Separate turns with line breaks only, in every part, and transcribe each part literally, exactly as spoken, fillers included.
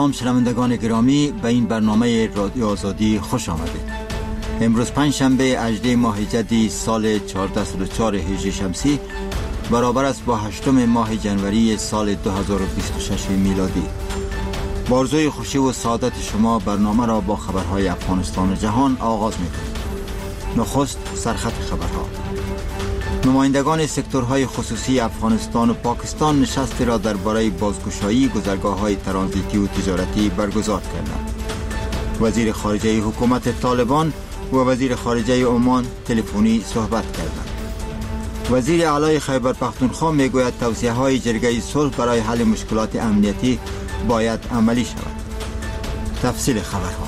سلام شنوندگان گرامی، به این برنامه رادیو آزادی خوش آمدید. امروز پنج شنبه هجدهم ماه جدی سال چهارصد و صد و چهار هجری شمسی برابر است با هشتم ماه جنوری سال دو هزار و بیست و شش میلادی. با آرزوی خوشی و سعادت شما برنامه را با خبرهای افغانستان و جهان آغاز می‌کنیم. نخست سرخط خبرها. نمایندگان سکتورهای خصوصی افغانستان و پاکستان نشستی را درباره بازگشایی گذرگاه‌های ترانزیتی و تجارتی برگزار کردند. وزیر خارجه حکومت طالبان و وزیر خارجه عمان تلفنی صحبت کردند. وزیر اعلی خیبر پختونخوا میگوید توصیه‌های جرگه صلح برای حل مشکلات امنیتی باید عملی شود. تفصیل خبرها.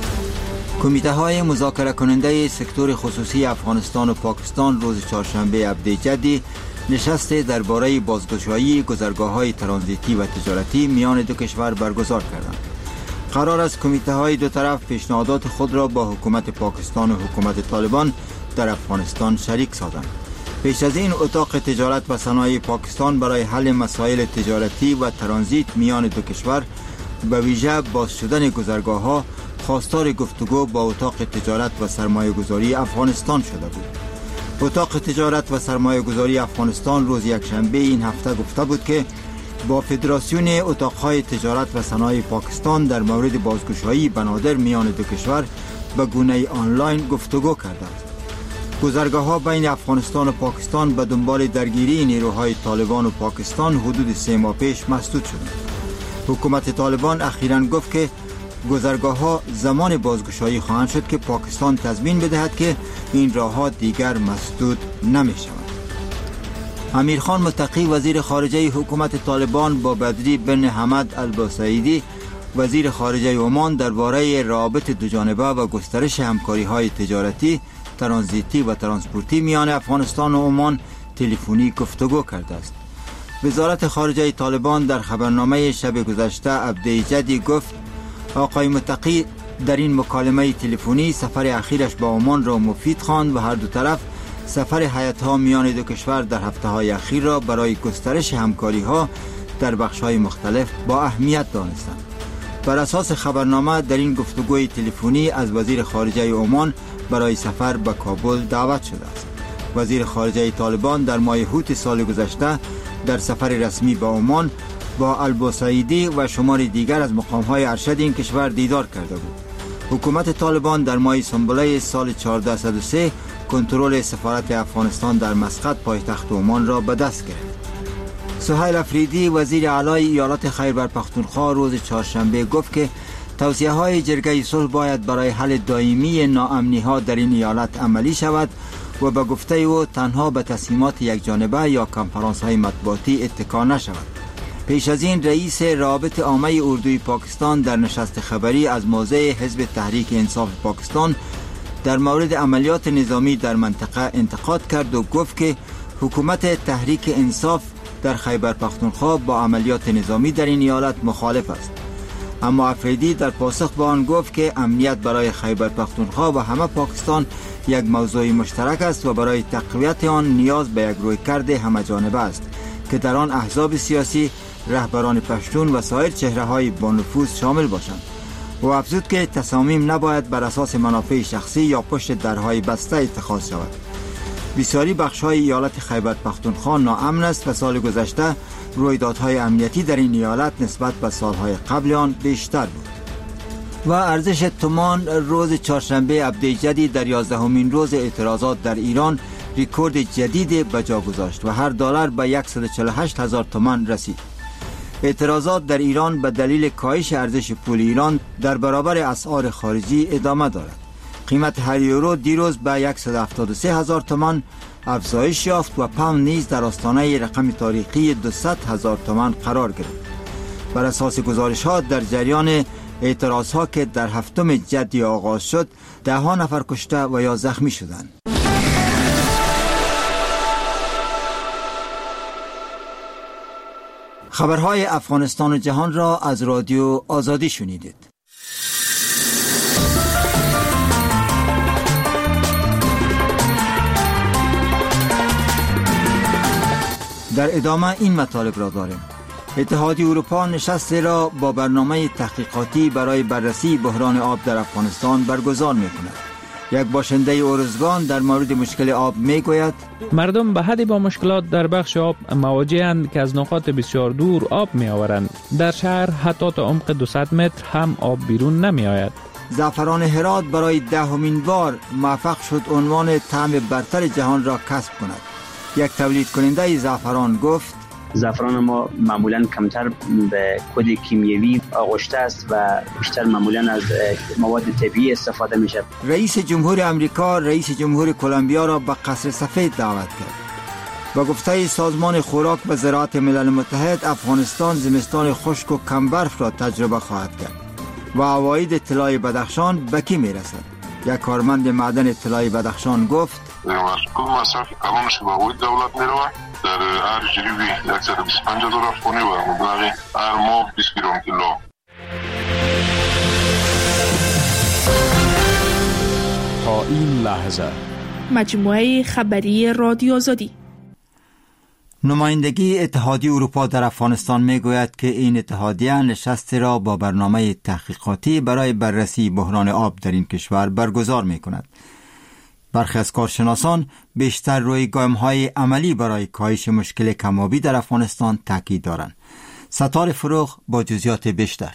کمیته های مذاکره کننده سکتور خصوصی افغانستان و پاکستان روز چهارشنبه هفده جدی نشست درباره بازگشایی گذرگاه‌های ترانزیتی و تجارتی میان دو کشور برگزار کردند. قرار است کمیته های دو طرف پیشنهادات خود را با حکومت پاکستان و حکومت طالبان در افغانستان شریک سازند. پیش از این اتاق تجارت و صنایع پاکستان برای حل مسائل تجارتی و ترانزیت میان دو کشور به ویژه باز شدن گذرگاه‌ها خواستار گفتگو با اتاق تجارت و سرمایه گذاری افغانستان شده بود. اتاق تجارت و سرمایه گذاری افغانستان روز یکشنبه این هفته گفته بود که با فدراسیون اتاقهای تجارت و صنایع پاکستان در مورد بازگشایی بنادر میان دو کشور به گونه آنلاین گفتگو کرده است. گذرگاه‌ها بین افغانستان و پاکستان به دنبال درگیری نیروهای طالبان و پاکستان حدود سه ماه پیش مسدود شدند. حکومت طالبان اخیراً گفت که گذرگاه‌ها زمان بازگشایی خواهند شد که پاکستان تضمین بدهد که این راه‌ها دیگر مسدود نمی‌شوند. امیرخان متقی وزیر خارجه حکومت طالبان با بدری بن حمد البوسعیدی وزیر خارجه عمان درباره روابط دوجانبه و گسترش همکاری‌های تجارتی، ترانزیتی و ترانسپورتی میان افغانستان و عمان تلفنی گفتگو کرده است. وزارت خارجه طالبان در خبرنامه شب گذشته هفده جدی گفت آقای متقی در این مکالمه تلفنی سفر اخیرش با عمان را مفید خواند و هر دو طرف سفر هیئت‌ها میان دو کشور در هفته‌های اخیر را برای گسترش همکاری‌ها در بخش‌های مختلف با اهمیت دانستند. بر اساس خبرنامه در این گفتگوی تلفنی از وزیر خارجه عمان برای سفر به کابل دعوت شده است. وزیر خارجه طالبان در ماه هوت سال گذشته در سفر رسمی به عمان با البوسعیدی و شماری دیگر از مقام‌های ارشد این کشور دیدار کرده بود. حکومت طالبان در ماه سنبله سال چهارصد و صد و سه کنترل سفارت افغانستان در مسقط پایتخت عمان را به دست گرفت. سهیل افریدی وزیر اعلی ایالات خیبر پختونخوا روز چهارشنبه گفت که توصیه‌های جرگه صلح باید برای حل دائمی ناامنی‌ها در این ایالت عملی شود و به گفته او تنها به تصمیمات یکجانبه یا کنفرانس‌های مطبوعاتی اتکا نشود. پیش از این رئیس رابطه عامه اردوی پاکستان در نشست خبری از موضع حزب تحریک انصاف پاکستان در مورد عملیات نظامی در منطقه انتقاد کرد و گفت که حکومت تحریک انصاف در خیبر پختونخوا با عملیات نظامی در این ایالت مخالف است. اما افریدی در پاسخ به آن گفت که امنیت برای خیبر پختونخوا و همه پاکستان یک موضوع مشترک است و برای تقویت آن نیاز به یک رویکرد همه‌جانبه است که در آن احزاب سیاسی، رهبران پشتون و سایر چهره‌های با نفوذ شامل باشند. و افزود که تصامیم نباید بر اساس منافع شخصی یا پشت درهای بسته اتخاذ شود. بسیاری بخش‌های ایالت خیبر پختونخوا ناامن است و سال گذشته رویدادهای امنیتی در این ایالت نسبت به سالهای قبل آن بیشتر بود. و ارزش تومان روز چهارشنبه هفده جدید در یازدهمین روز اعتراضات در ایران رکورد جدید به جا گذاشت و هر دلار به صد و چهل و هشت هزار تومان رسید. اعتراضات در ایران به دلیل کاهش ارزش پول ایران در برابر اسعار خارجی ادامه دارد. قیمت هر یورو دیروز به صد و هفتاد و سه هزار تومان افزایش یافت و پوند نیز در آستانه رقم تاریخی دویست هزار تومان قرار گرفت. بر اساس گزارش‌ها در جریان اعتراض‌ها که در هفتم جدی آغاز شد، ده ها نفر کشته و یا زخمی شدند. خبرهای افغانستان و جهان را از رادیو آزادی شنیدید. در ادامه این مطالب را داریم. اتحادیه اروپا نشستی را با برنامه تحقیقاتی برای بررسی بحران آب در افغانستان برگزار می‌کند. یک باشنده اورزگان در مورد مشکل آب میگوید:
مردم به حدی با مشکلات در بخش آب مواجه‌اند که از نقاط بسیار دور آب می‌آورند. در شهر حتی تا عمق دویست متر هم آب بیرون نمی‌آید.
زعفران هرات برای دهمین بار موفق شد عنوان طعم برتر جهان را کسب کند. یک تولید کننده زعفران گفت:
زعفران ما معمولاً کمتر به کد کیمیایی آغشته است و بیشتر معمولاً از مواد طبیعی استفاده میشه.
رئیس جمهور امریکا رئیس جمهور کلمبیا را به قصر سفید دعوت کرد. با گفته سازمان خوراک و زراعت ملل متحد، افغانستان زمستان خشک و کم برف را تجربه خواهد کرد و عواید طلای بدخشان به کی میرسد؟ یک کارمند معدن طلای بدخشان گفت:
مسئول مصرف کلانش به عواید دولت میروه. در هر جریبی صد و بیست و پنج هزار افغانی و مبلغ هر ماه بیست گرم طلا.
تا این لحظه
مجموعه خبری رادیو آزادی.
نمایندگی اتحادیه اروپا در افغانستان میگوید که این اتحادیه نشستی را با برنامه تحقیقاتی برای بررسی بحران آب در این کشور برگزار میکند. برخی از کارشناسان بیشتر روی گام‌های عملی برای کاهش مشکل کم‌آبی در افغانستان تاکید دارند. ستار فروغ با جزئیات بیشتر.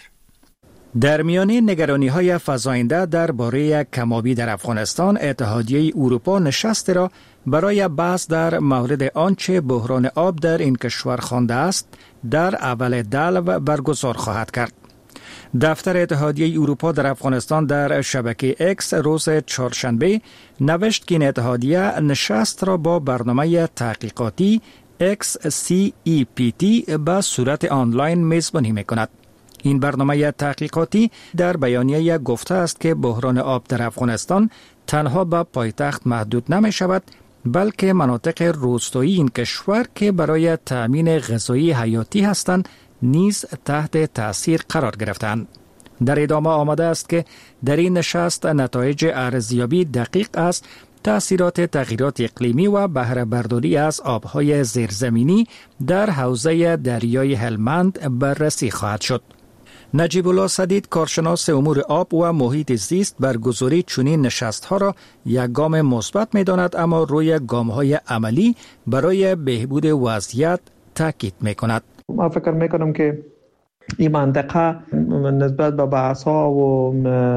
در میان نگرانی‌های فزاینده درباره کم‌آبی در افغانستان، اتحادیه اروپا نشستی را برای بحث در مورد آنچه بحران آب در این کشور خوانده است در اول دلو برگزار خواهد کرد. دفتر اتحادیه اروپا در افغانستان در شبکه اکس روز چهارشنبه نوشت که این اتحادیه نشست را با برنامه تحقیقاتی اکس سی ای پی تی به صورت آنلاین میزبانی میکند. این برنامه تحقیقاتی در بیانیه گفته است که بحران آب در افغانستان تنها به پایتخت محدود نمی شود، بلکه مناطق روستایی این کشور که برای تأمین غذایی حیاتی هستند نیز تحت تأثیر قرار گرفتند. در ادامه آمده است که در این نشست نتایج ارزیابی دقیق است تأثیرات تغییرات اقلیمی و بهره برداری از آبهای زیرزمینی در حوزه دریای هلمند بررسی خواهد شد. نجیب الله سدید، کارشناس امور آب و محیط زیست، برگزاری چنین نشست‌ها را یک گام مثبت می‌داند، اما روی گام‌های عملی برای بهبود وضعیت تاکید می‌کند.
من فکر می‌کنم که این منطقه نسبت به بحث‌ها و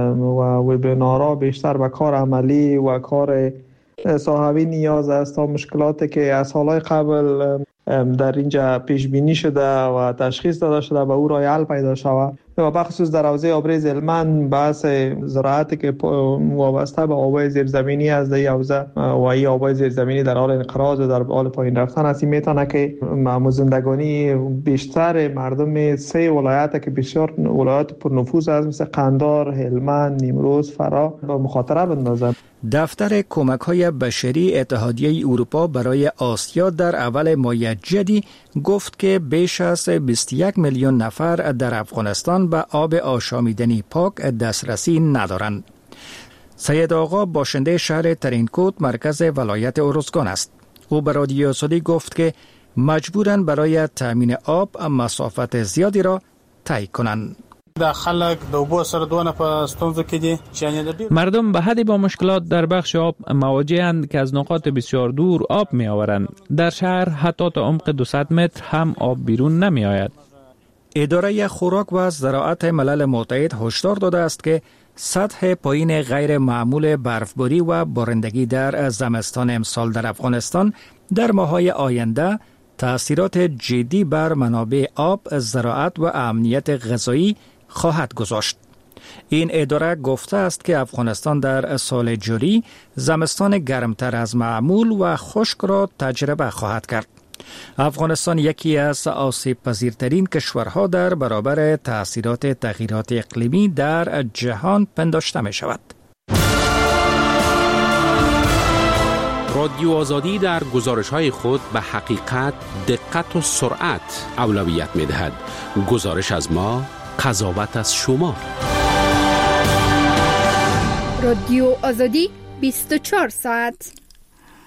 و وبینارها بیشتر به کار عملی و کار صاحبی نیاز است تا مشکلاتی که از سال‌های قبل در اینجا پیش بینی شده و تشخیص داده شده به او راه حل پیدا شود. و بخصوص در حوزه آبریز هلمند بحث زراعتی که وابسته به آبای زیرزمینی از در حوزه و این آبای زیرزمینی در حال انقراض و در حال پایین رفتن است، میتونه که زندگانی بیشتر مردم سه ولایت که بسیار ولایت پرنفوذ است مثل قندار، هلمند، نیمروز، فرا به مخاطره بندازد.
دفتر کمک‌های بشری اتحادیه اروپا برای آسیا در اول ماه جدی گفت که بیش از بیست و یک میلیون نفر در افغانستان به آب آشامیدنی پاک دسترسی ندارند. سید آقا باشنده شهر ترینکوت مرکز ولایت ارزگان است. او به رادیو آزادی گفت که مجبورند برای تامین آب مسافت زیادی را طی کنند.
مردم به حدی با مشکلات در بخش آب مواجه‌اند که از نقاط بسیار دور آب می آورند. در شهر حتی تا عمق دویست متر هم آب بیرون نمی آید.
اداره خوراک و زراعت ملل متحد هشدار داده است که سطح پایین غیر معمول برفباری و بارندگی در زمستان امسال در افغانستان در ماه‌های آینده تأثیرات جدی بر منابع آب، زراعت و امنیت غذایی خواهد گذاشت. این اداره گفته است که افغانستان در سال جاری زمستان گرمتر از معمول و خشک را تجربه خواهد کرد. افغانستان یکی از آسیب پذیرترین کشورها در برابر تأثیرات تغییرات اقلیمی در جهان پنداشته می شود.
رادیو آزادی در گزارش‌های خود به حقیقت، دقت و سرعت اولویت می‌دهد. گزارش از ما، قضاوت از شما.
رادیو آزادی بیست و چهار ساعت.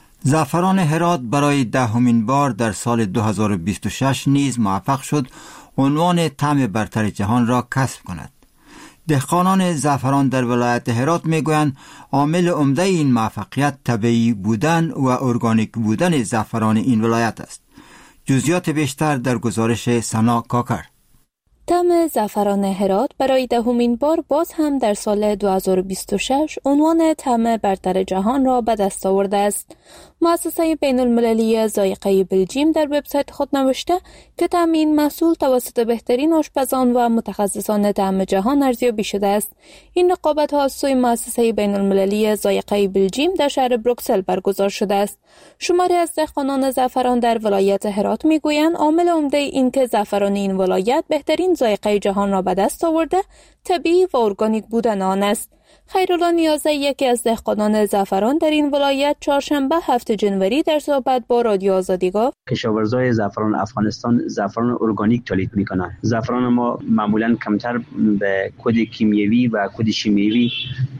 زعفران هرات برای دهمین بار در سال دو هزار و بیست و شش نیز موفق شد عنوان طعم برتر جهان را کسب کند. دهقانان زعفران در ولایت هرات میگویند عامل عمده این موفقیت طبیعی بودن و ارگانیک بودن زعفران این ولایت است. جزئیات بیشتر در گزارش سنا کاکر.
طعم زعفران هرات برای دهمین بار باز هم در سال دو هزار و بیست و شش عنوان طعم برتر جهان را به دست آورده است. مؤسسه بین المللی ذائقه بلژیم در وبسایت خود نوشته که طعم این محصول توسط بهترین آشپزان و متخصصان طعم جهان ارزیابی شده است. این رقابت ها از سوی مؤسسه بین المللی ذائقه بلژیم در شهر بروکسل برگزار شده است. شماری از دهقانان زعفران در ولایت هرات میگویند عامل عمده این که زعفران این ولایت بهترین ذائقه جهان را به دست آورده طبیعی و ارگانیک بودن آن است. خیرالله نیازه، یکی از دهقانان زعفران در این ولایت، چهارشنبه هفتم جنوری در صحبت با رادیو آزادی گفت
کشاورزای زعفران افغانستان زعفران ارگانیک تولید میکنند. زعفران ما معمولا کمتر به کد کیمیایی و کد شیمیایی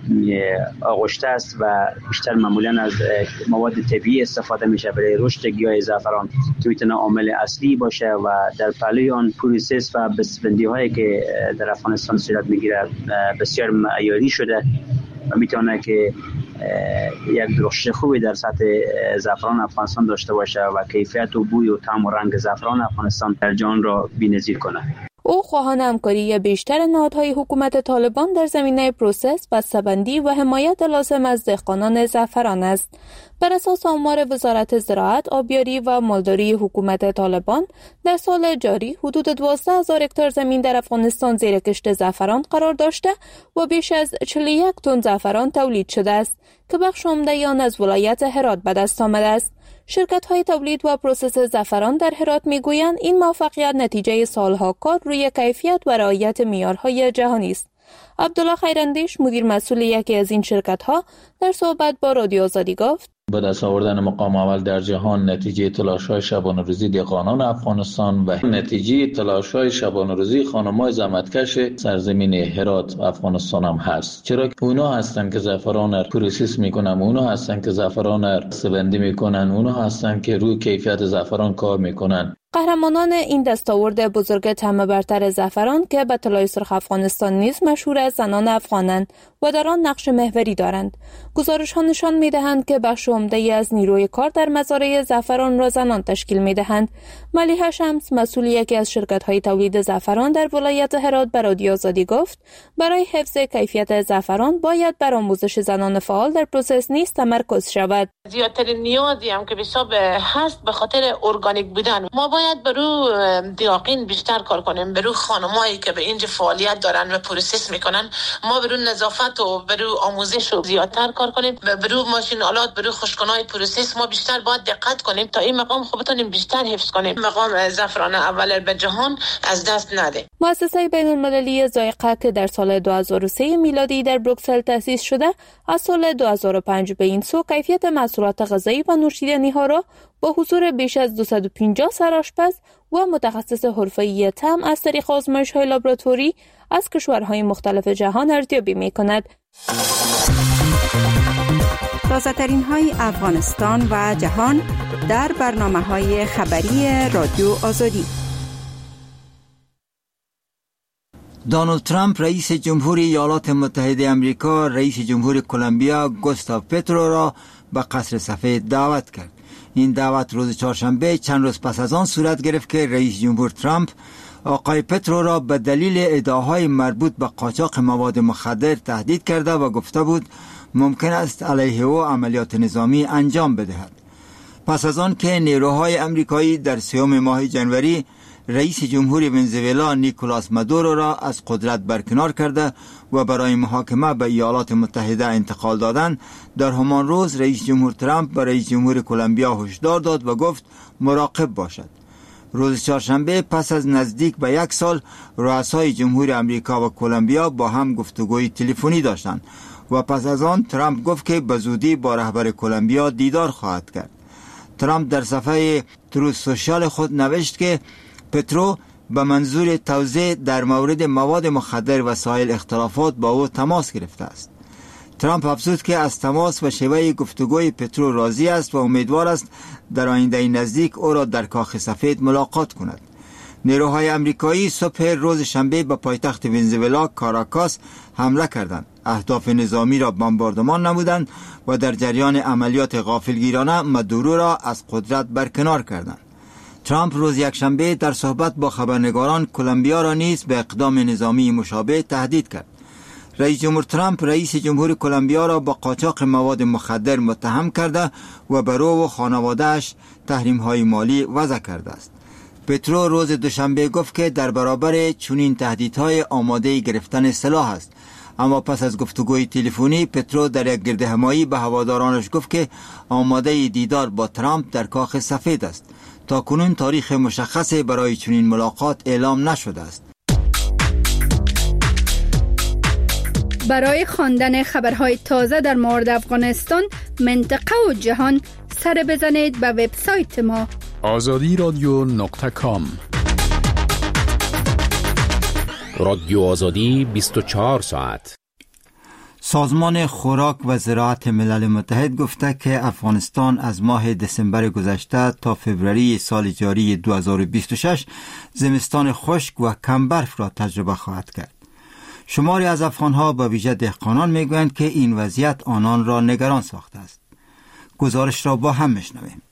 آغشته است و بیشتر معمولا از مواد طبیعی استفاده میشه برای رشد گیاه زعفران که میتونه عامل اصلی باشه و در پهلوی آن پروسس و بسته‌بندی هایی که در افغانستان صورت میگیره بسیار معیاری شده و میتونه که یک رشد خوبی در سطح زعفران افغانستان داشته باشه و کیفیت و بوی و طعم و رنگ زعفران افغانستان در جهان را بی‌نظیر کنه.
او خواهان همکاری بیشتر نهادهای حکومت طالبان در زمینه پروسس، بسته‌بندی و حمایت لازم از دهقانان زعفران است. بر اساس آمار وزارت زراعت، آبیاری و مالداری حکومت طالبان، در سال جاری حدود دوازده هزار هکتار زمین در افغانستان زیر کشت زعفران قرار داشته و بیش از چهل و یک تن زعفران تولید شده است که بخش عمده آن از ولایت هرات به دست آمده است. شرکت‌های تولید و پروسس زعفران در هرات می‌گویند این موفقیت نتیجه سالها کار روی کیفیت و رعایت معیارهای جهانی است. عبدالله خیراندیش، مدیر مسئول یکی از این شرکت‌ها، در صحبت با رادیو آزادی گفت
به دست آوردن مقام اول در جهان نتیجه تلاش‌های شبانه روزی دهقانان افغانستان و نتیجه تلاش‌های شبانه روزی خانم‌های زحمتکش سرزمین هرات افغانستان هم هست. چرا که اونا هستن که زعفران را پروسس میکنن، اونا هستن که زعفران را بسته‌بندی میکنن، اونا هستن که روی کیفیت زعفران کار میکنن.
قهرمانان این دستاورد بزرگ طعم برتر زعفران که به طلای سرخ افغانستان نیز مشهور از زنان افغانند و در آن نقش محوری دارند. گزارش‌ها نشان می‌دهند که بخش عمده‌ای از نیروی کار در مزارع زعفران را زنان تشکیل می‌دهند. ملیحه شمس، مسئول یکی از شرکت‌های تولید زعفران در ولایت هرات، به رادیو آزادی گفت برای حفظ کیفیت زعفران باید بر آموزش زنان فعال در پروسس نیز تمرکز شود.
زیادترین نیازی هم که حساب هست به خاطر ارگانیک بودن. ما باید برو دیاقین بیشتر کار کنیم، برو خانمایی که به اینجا فعالیت دارن و پروسس میکنن، ما برو نظافت و برو آموزش رو زیادتر کار کنیم، برو ماشین آلات، برو خشک‌کنای پروسس ما بیشتر باید دقت کنیم تا این مقام خوب بتونیم بیشتر حفظ کنیم، مقام زعفران اول به جهان از دست نده.
مؤسسه بین المللی ذائقه که در سال دو هزار و سه میلادی در بروکسل تأسیس شده، از سال دو هزار و پنج به این سو کیفیت محصولات غذایی و نوشیدنی ها را با حضور بیش از دویست و پنجاه سرآشپز و متخصص حرفه‌ای طعم از طریق آزمایش‌های لابراتوری از کشورهای مختلف جهان ارزیابی می‌کند.
تازه‌ترین های افغانستان و جهان در برنامه‌های خبری رادیو آزادی.
دونالد ترامپ رئیس جمهوری ایالات متحده آمریکا رئیس جمهور کلمبیا گوستاو پترو را به قصر سفید دعوت کرد. این دعوت روز چهارشنبه چند روز پس از آن صورت گرفت که رئیس جمهور ترامپ آقای پترو را به دلیل ادعاهای مربوط به قاچاق مواد مخدر تهدید کرده و گفته بود ممکن است علیه او عملیات نظامی انجام بدهد. پس از آن که نیروهای آمریکایی در سوم ماه جنوری رئیس جمهور ونزوئلا نیکولاس مادورو را از قدرت برکنار کرده و برای محاکمه به ایالات متحده انتقال دادند، در همان روز رئیس جمهور ترامپ به رئیس جمهور کلمبیا هشدار داد و گفت مراقب باشد. روز چهارشنبه پس از نزدیک به یک سال رؤسای جمهور آمریکا و کلمبیا با هم گفتگوی تلفنی داشتند و پس از آن ترامپ گفت که به زودی با رهبر کلمبیا دیدار خواهد کرد. ترامپ در صفحه تروث سوشال خود نوشت که پترو به منظور توضیح در مورد مواد مخدر و سایر اختلافات با او تماس گرفته است. ترامپ افزود که از تماس و شیوه گفتگوی پترو راضی است و امیدوار است در آینده نزدیک او را در کاخ سفید ملاقات کند. نیروهای امریکایی صبح روز شنبه به پایتخت ونزوئلا کاراکاس حمله کردند. اهداف نظامی را بمباردمان نمودند و در جریان عملیات غافلگیرانه مادورو را از قدرت برکنار کردند. ترامپ روز یکشنبه در صحبت با خبرنگاران کلمبیا را نیز به اقدام نظامی مشابه تهدید کرد. رئیس جمهور ترامپ رئیس جمهور کلمبیا را با قاچاق مواد مخدر متهم کرده و بر او و خانواده‌اش تحریم‌های مالی وضع کرده است. پترو روز دوشنبه گفت که در برابر چنین تهدیدهای آماده گرفتن سلاح است. اما پس از گفتگوی تلفنی پترو در یک گردهمایی به هوادارانش گفت که آماده دیدار با ترامپ در کاخ سفید است. تا کنون تاریخ مشخصی برای چنین ملاقات اعلام نشده است.
برای خواندن خبرهای تازه در مورد افغانستان، منطقه و جهان، سر بزنید به وبسایت ما
آزادی رادیو نقطه کام.
رادیو آزادی بیست و چهار ساعت.
سازمان خوراک و زراعت ملل متحد گفته که افغانستان از ماه دسامبر گذشته تا فوریه سال جاری دو هزار و بیست و شش زمستان خشک و کم برف را تجربه خواهد کرد. شماری از افغانها با ویژه دهقانان میگویند که این وضعیت آنان را نگران ساخته است. گزارش را با هم میشنویم.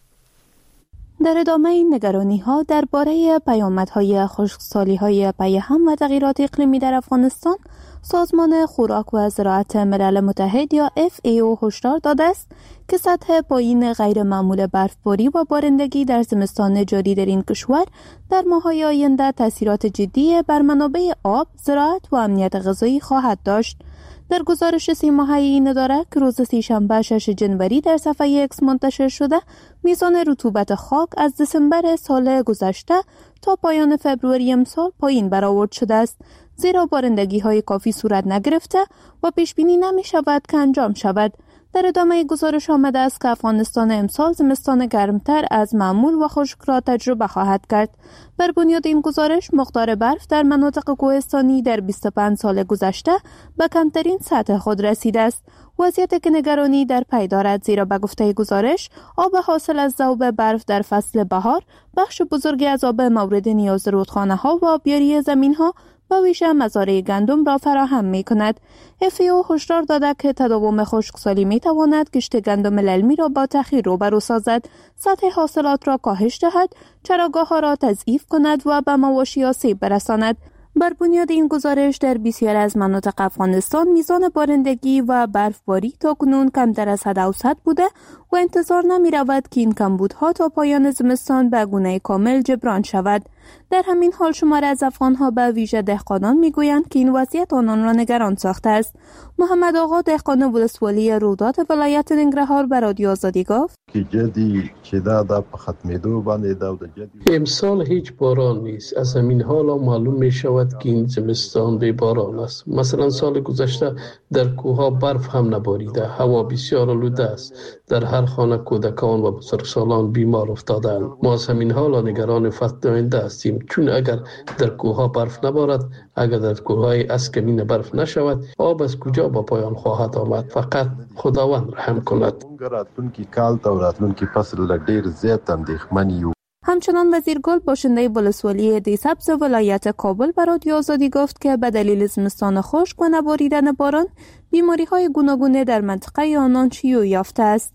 در ادامه این نگرانی‌ها درباره پیامدهای خشکسالی‌های پیهم و تغییرات اقلیمی در افغانستان، سازمان خوراک و زراعت ملل متحد یا اف ای او هشدار داده است که سطح پایین غیر معمول برفباری و بارندگی در زمستان جاری در این کشور در ماه‌های آینده تأثیرات جدی بر منابع آب، زراعت و امنیت غذایی خواهد داشت. در گزارش سی ماهه این اداره که روز سه‌شنبه ششم جنوری در صفحه ایکس منتشر شده، میزان رطوبت خاک از دسامبر سال گذشته تا پایان فوریه امسال پایین برآورد شده است، زیرا بارندگی های کافی صورت نگرفته و پیش بینی نمی شود که انجام شود. در ادامه گزارش آمده است که افغانستان امسال زمستان گرمتر از معمول و خشک را تجربه خواهد کرد. بر بنیاد این گزارش، مقدار برف در مناطق کوهستانی در بیست و پنج سال گذشته به کمترین سطح خود رسیده است. وضعیت که نگرانی در پی دارد، زیرا به گفته گزارش آب حاصل از ذوب برف در فصل بهار بخش بزرگی از آب مورد نیاز رودخانه‌ها و آبیاری زمین‌ها و ویژه مزارع گندم را فراهم می کند. اف ای او هشدار داده که تداوم خشکسالی می تواند کشت گندم العلمی را با تأخیر روبرو سازد، سطح حاصلات را کاهش دهد، چراگاه ها را تضعیف کند و به مواشی آسیب برساند. بر بنیاد این گزارش در بسیار از مناطق افغانستان میزان بارندگی و برفباری تاکنون کمتر از حد اوسط بوده و انتظار نمی رود که این کمبودها تا پایان زمستان به گونه کامل جبران شود. در همین حال شماری از افغانها به ویژه دهقانان میگویند که این وضعیت آنان را نگران ساخته است. محمد آقا دهقان ولسوالی رودات ولایت ننگرهار به رادیو آزادی گفت
که جدی چې دا د ختمېدو باندې دا د جدی
امسال هیچ باران نیست. از همین حالا معلوم می شود که این زمستان بی باران است. مثلا سال گذشته در کوهها برف هم نباریده، هوا بسیار آلوده است، در هر خانه کودکان و بزرگسالان بیمار افتادند. ما از همین حالا نگران فصل آینده هستیم، چون اگر در کوهها برف نبارد، اگر در کوههای اسکمین برف نشود، آب از کجا با پایان خواهد آمد؟ فقط خداوند رحم کند.
راتلونکي کال تا راتلونکي فصل ډیر زیات اندېښمن یو.
همچنان وزیرگل باشنده ولسوالی دیسبز ولایت کابل به رادیو آزادی گفت که به دلیل زمستان خشک و نباریدن باران، بیماری‌های گوناگون در منطقه آنان شیوع یافته است.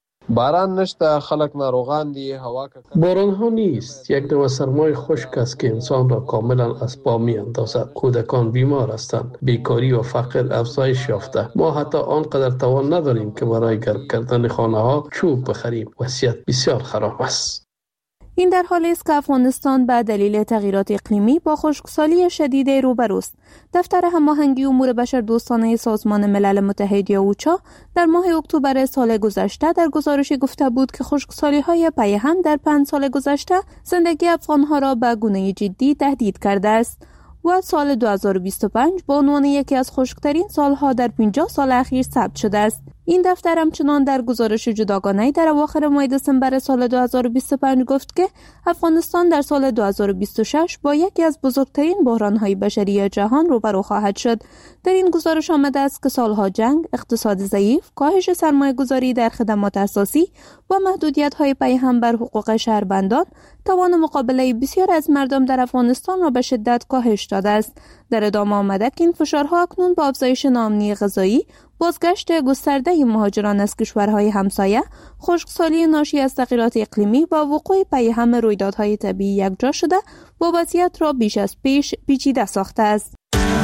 باران نشته، خلق ناروغان دي، هوا
باران ها نیست. یک نوع سرمای خشک است که انسان را کاملا از پا می اندازد. کودکان بیمار هستند، بیکاری و فقر افزایش یافته. ما حتی آنقدر توان نداریم که برای گرم کردن خانه ها چوب بخریم. وضعیت بسیار خراب است.
این در حالی است که افغانستان به دلیل تغییرات اقلیمی با خشکسالی شدید روبروست. دفتر هماهنگی امور بشردوستانه سازمان ملل متحد یا اوچا در ماه اکتبر سال گذشته در گزارشی گفته بود که خشکسالی‌های پیهم در پنج سال گذشته زندگی افغان‌ها را به گونه جدی تهدید کرده است و سال دو هزار و بیست و پنج به عنوان یکی از خشکترین سالها در پنجاه سال اخیر ثبت شده است. این دفتر همچنان در گزارش جداگانه‌ای در اواخر ماه دسامبر سال دو هزار و بیست و پنج گفت که افغانستان در سال دو هزار و بیست و شش با یکی از بزرگترین بحران‌های بشری جهان روبرو خواهد شد. در این گزارش آمده است که سالها جنگ، اقتصاد ضعیف، کاهش سرمایه‌گذاری در خدمات اساسی و محدودیت‌های پیهم بر حقوق شهروندان توان مقابله بسیار از مردم در افغانستان را به شدت کاهش داده است. در ادامه آمده که این فشارها اکنون با افزایش ناامنی غذایی، بازگشت گسترده مهاجران از کشورهای همسایه، خشکسالی ناشی از تغییرات اقلیمی و وقوع پیهم رویدادهای طبیعی یکجا شده و وضعیت را بیش از پیش پیچیده ساخته است.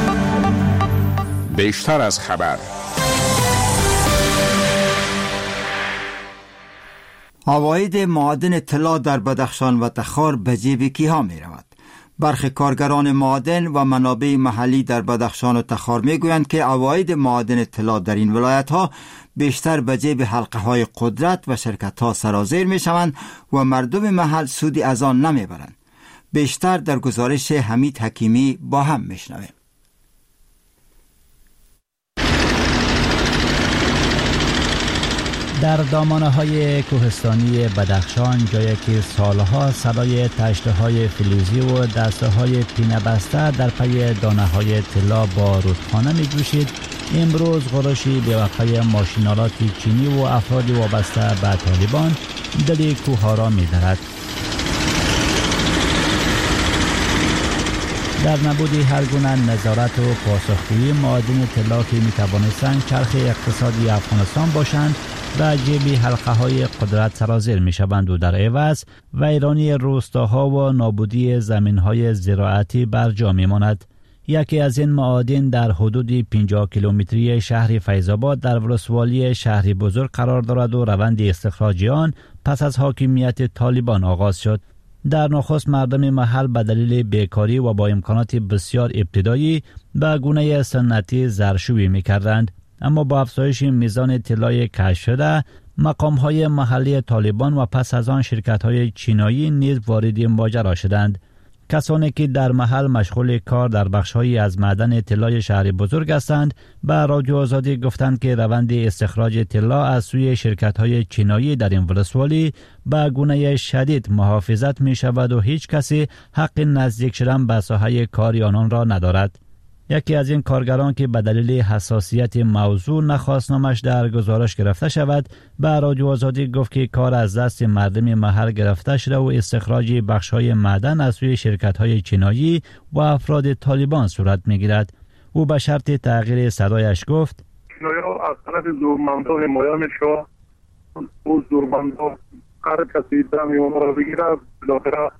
بیشتر از خبر.
عواید معادن طلا در بدخشان و تخار به جیب کیها می رود؟ برخی کارگران معادن و منابع محلی در بدخشان و تخار می گویند که عواید معادن طلا در این ولایت ها بیشتر به جیب حلقه های قدرت و شرکت ها سرازیر می شوند و مردم محل سودی از آن نمی برند. بیشتر در گزارش حمید حکیمی با هم می شنویم.
در دامانه های کوهستانی بدخشان، جایی که سالها صدای تشته های فلزی و دسته های پینه بسته در پی دانه های طلا با رودخانه می جوشید، امروز غرشی به وقای ماشینالات چینی و افراد وابسته به طالبان دل کوه را می درد. در نبود هر گونه نظارت و پاسخگویی، معادن طلا که می توانستند چرخ اقتصادی افغانستان باشند و جیبی حلقه های قدرت سرازیر می شوند و در عوض ویرانی روستاها و نابودی زمین های زراعتی بر جا می ماند. یکی از این معادن در حدود پنجاه کیلومتری شهر فیض‌آباد در ولسوالی شهری بزرگ قرار دارد و روند استخراج آن پس از حاکمیت طالبان آغاز شد. در نخست مردم محل به دلیل بیکاری و با امکانات بسیار ابتدایی به گونه سنتی زرشویی می کردند. اما با افزایش میزان طلای کشف شده، مقام‌های محلی طالبان و پس از آن شرکت‌های چینایی نیز وارد ماجرا شدند. کسانی که در محل مشغول کار در بخش‌هایی از معدن طلای شهر بزرگ هستند، به رادیو آزادی گفتند که روند استخراج طلا از سوی شرکت‌های چینایی در این ولسوالی به گونه شدید محافظت می‌شود و هیچ کسی حق نزدیک شدن به ساحه کار آنان را ندارد. یکی از این کارگران که به دلیل حساسیت موضوع نخواست نامش در گزارش گرفته شود، به رادیو آزادی گفت که کار از دست مردم محل گرفته شده و استخراج بخش‌های معدن از سوی شرکت‌های چینایی و افراد طالبان صورت می‌گیرد. او به شرط تغییر صدایش گفت:
چینایی‌ها از طرف زورمندان حمایت می‌شوند. او زورمندان هر کسی دمی اونها رو بگیره بالاخره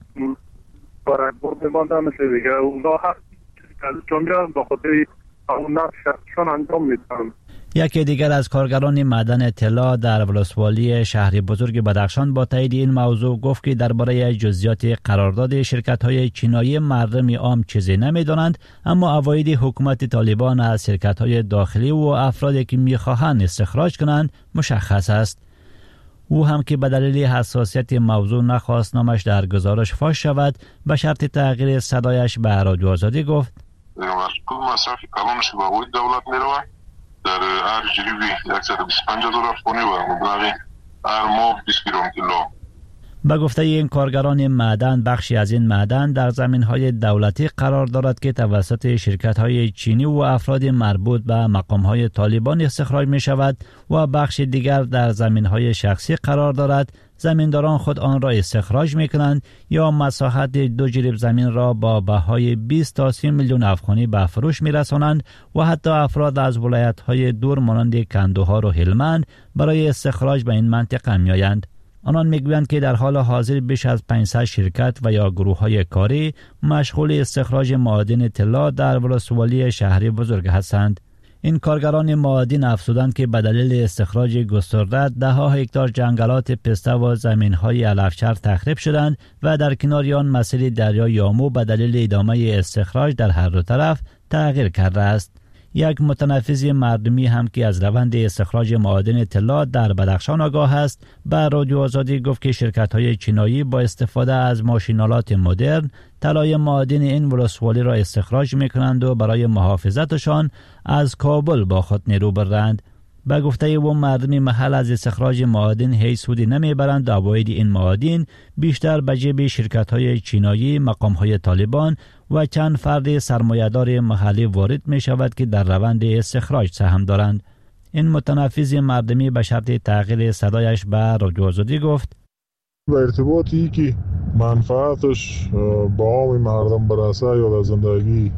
برای بماندن مثل دیگه اونها هست چون بیان با خاطر اون نقششون انجام میدن.
یکی دیگر از کارگران معدن طلا در ولسوالی شهر بزرگ بدخشان با تایید این موضوع گفت که درباره جزئیات قرارداد شرکت‌های چینایی مردم عام چیزی نمی‌دانند، اما عواید حکومت طالبان از شرکت‌های داخلی و افرادی که می‌خواهند استخراج کنند مشخص است. او هم که به دلیل حساسیت موضوع نخواست نامش در گزارش فاش شود، به شرط تغییر صدایش به رادیو آزادی گفت:
مسئول مصرف کلانش به عواید دولت میروه در هر جریبی صد و بیست و پنج هزار افغانی و مبلغ هر ماه بیست گرم طلا.
به گفته این کارگران معدن، بخشی از این معدن در زمین‌های دولتی قرار دارد که توسط شرکت‌های چینی و افراد مربوط به مقام‌های طالبان استخراج می‌شود و بخش دیگر در زمین‌های شخصی قرار دارد. زمینداران خود آن را استخراج می‌کنند یا مساحت دو جریب زمین را با بهای بیست تا سی میلیون افغانی به فروش می‌رسانند و حتی افراد از ولایت‌های دور مانند کندوها و هلمند برای استخراج به این منطقه می‌آیند. آنان میگویند که در حال حاضر بیش از پانصد شرکت و یا گروه‌های کاری مشغول استخراج معادن طلا در ولسوالی شهری بزرگ هستند. این کارگران معادن افزودند که به دلیل استخراج گسترده ده ها هکتار جنگلات پسته و زمین‌های علفچر تخریب شدند و در کنار آن مسیر دریای یامو به دلیل ادامه استخراج در هر دو طرف تغییر کرده است. یک متنفذ مردمی هم که از روند استخراج معادن طلا در بدخشان آگاه است، به رادیو آزادی گفت که شرکت‌های چینایی با استفاده از ماشینالات مدرن طلای معادن این ولسوالی را استخراج می‌کنند و برای محافظتشان از کابل با خود نیرو برند. به گفته او مردم محل از استخراج معادن هیچ سودی نمیبرند و عواید این معادن بیشتر به جیب شرکت‌های چینایی، مقام‌های طالبان و چند فرد سرمایه‌دار محلی وارد می شود که در روند استخراج سهم دارند. این متنفذ مردمی به شرط تغییر صدایش به رادیو آزادی گفت:
به ارتباطی که منفعتش با عام مردم برسه یا در زندگی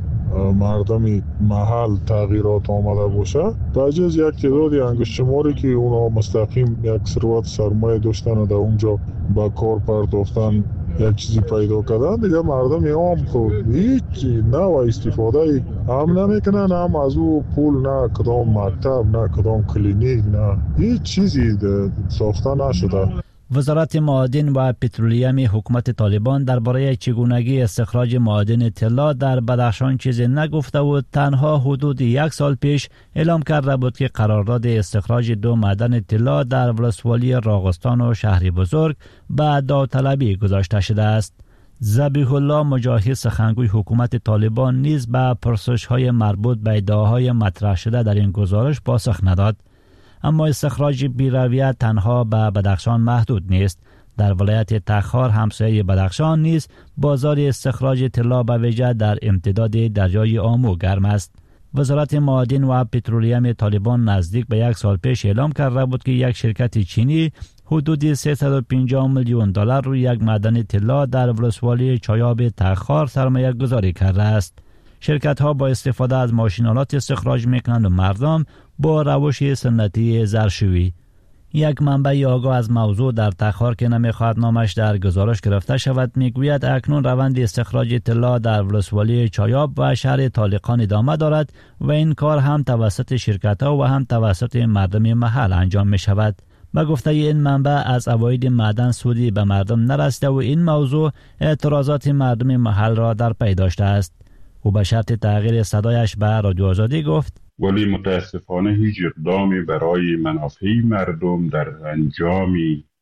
مردم محل تغییرات آمده باشه، بجز یک تعدادی انگشت شماری که اونا مستقیم یک ثروت سرمایه داشتن و در اونجا با کار پرداختن یک چیزی پیدا کردن، دیگه مردم عام خود هیچ نوع استفاده هم نمیکنن، هم از او پول نه کدام مکتب نه کدام کلینیک نه هیچ چیزی ساخته نشده.
وزارت معادن و پترولیم حکومت طالبان درباره چگونگی استخراج معادن طلا در بدخشان چیزی نگفته و تنها حدود یک سال پیش اعلام کرده بود که قرارداد استخراج دو معدن طلا در ولسوالی راغستان و شهر بزرگ به داوطلبی گذاشته شده است. ذبیح الله مجاهد سخنگوی حکومت طالبان نیز به پرسش‌های مربوط به ادعاهای مطرح شده در این گزارش پاسخ نداد. اما استخراج بی‌رویه تنها به بدخشان محدود نیست. در ولایت تخار همسایه بدخشان نیز بازار استخراج طلا به ویژه در امتداد دریای آمو گرم است. وزارت معادن و پترولیم طالبان نزدیک به یک سال پیش اعلام کرده بود که یک شرکت چینی حدود سیصد و پنجاه میلیون دلار روی یک معدن طلا در ولسوالی چایاب تخار سرمایه گذاری کرده است. شرکت ها با استفاده از ماشینالات استخراج میکنند و مردم با روش سنتی زرشویی. یک منبع آگاه از موضوع در تخار که نمیخواهد نامش در گزارش گرفته شود میگوید اکنون روند استخراج طلا در ولسوالی چایاب و شهر طالقان ادامه دارد و این کار هم توسط شرکت ها و هم توسط مردم محل انجام می شود. به گفته این منبع از عواید معدن سودی به مردم نرسیده و این موضوع اعتراضات مردم محل را در پی داشته است. او به شرط تغییر صدایش به رادیو آزادی گفت:
ولی متاسفانه هیچ اقدامی برای منافع مردم در انجام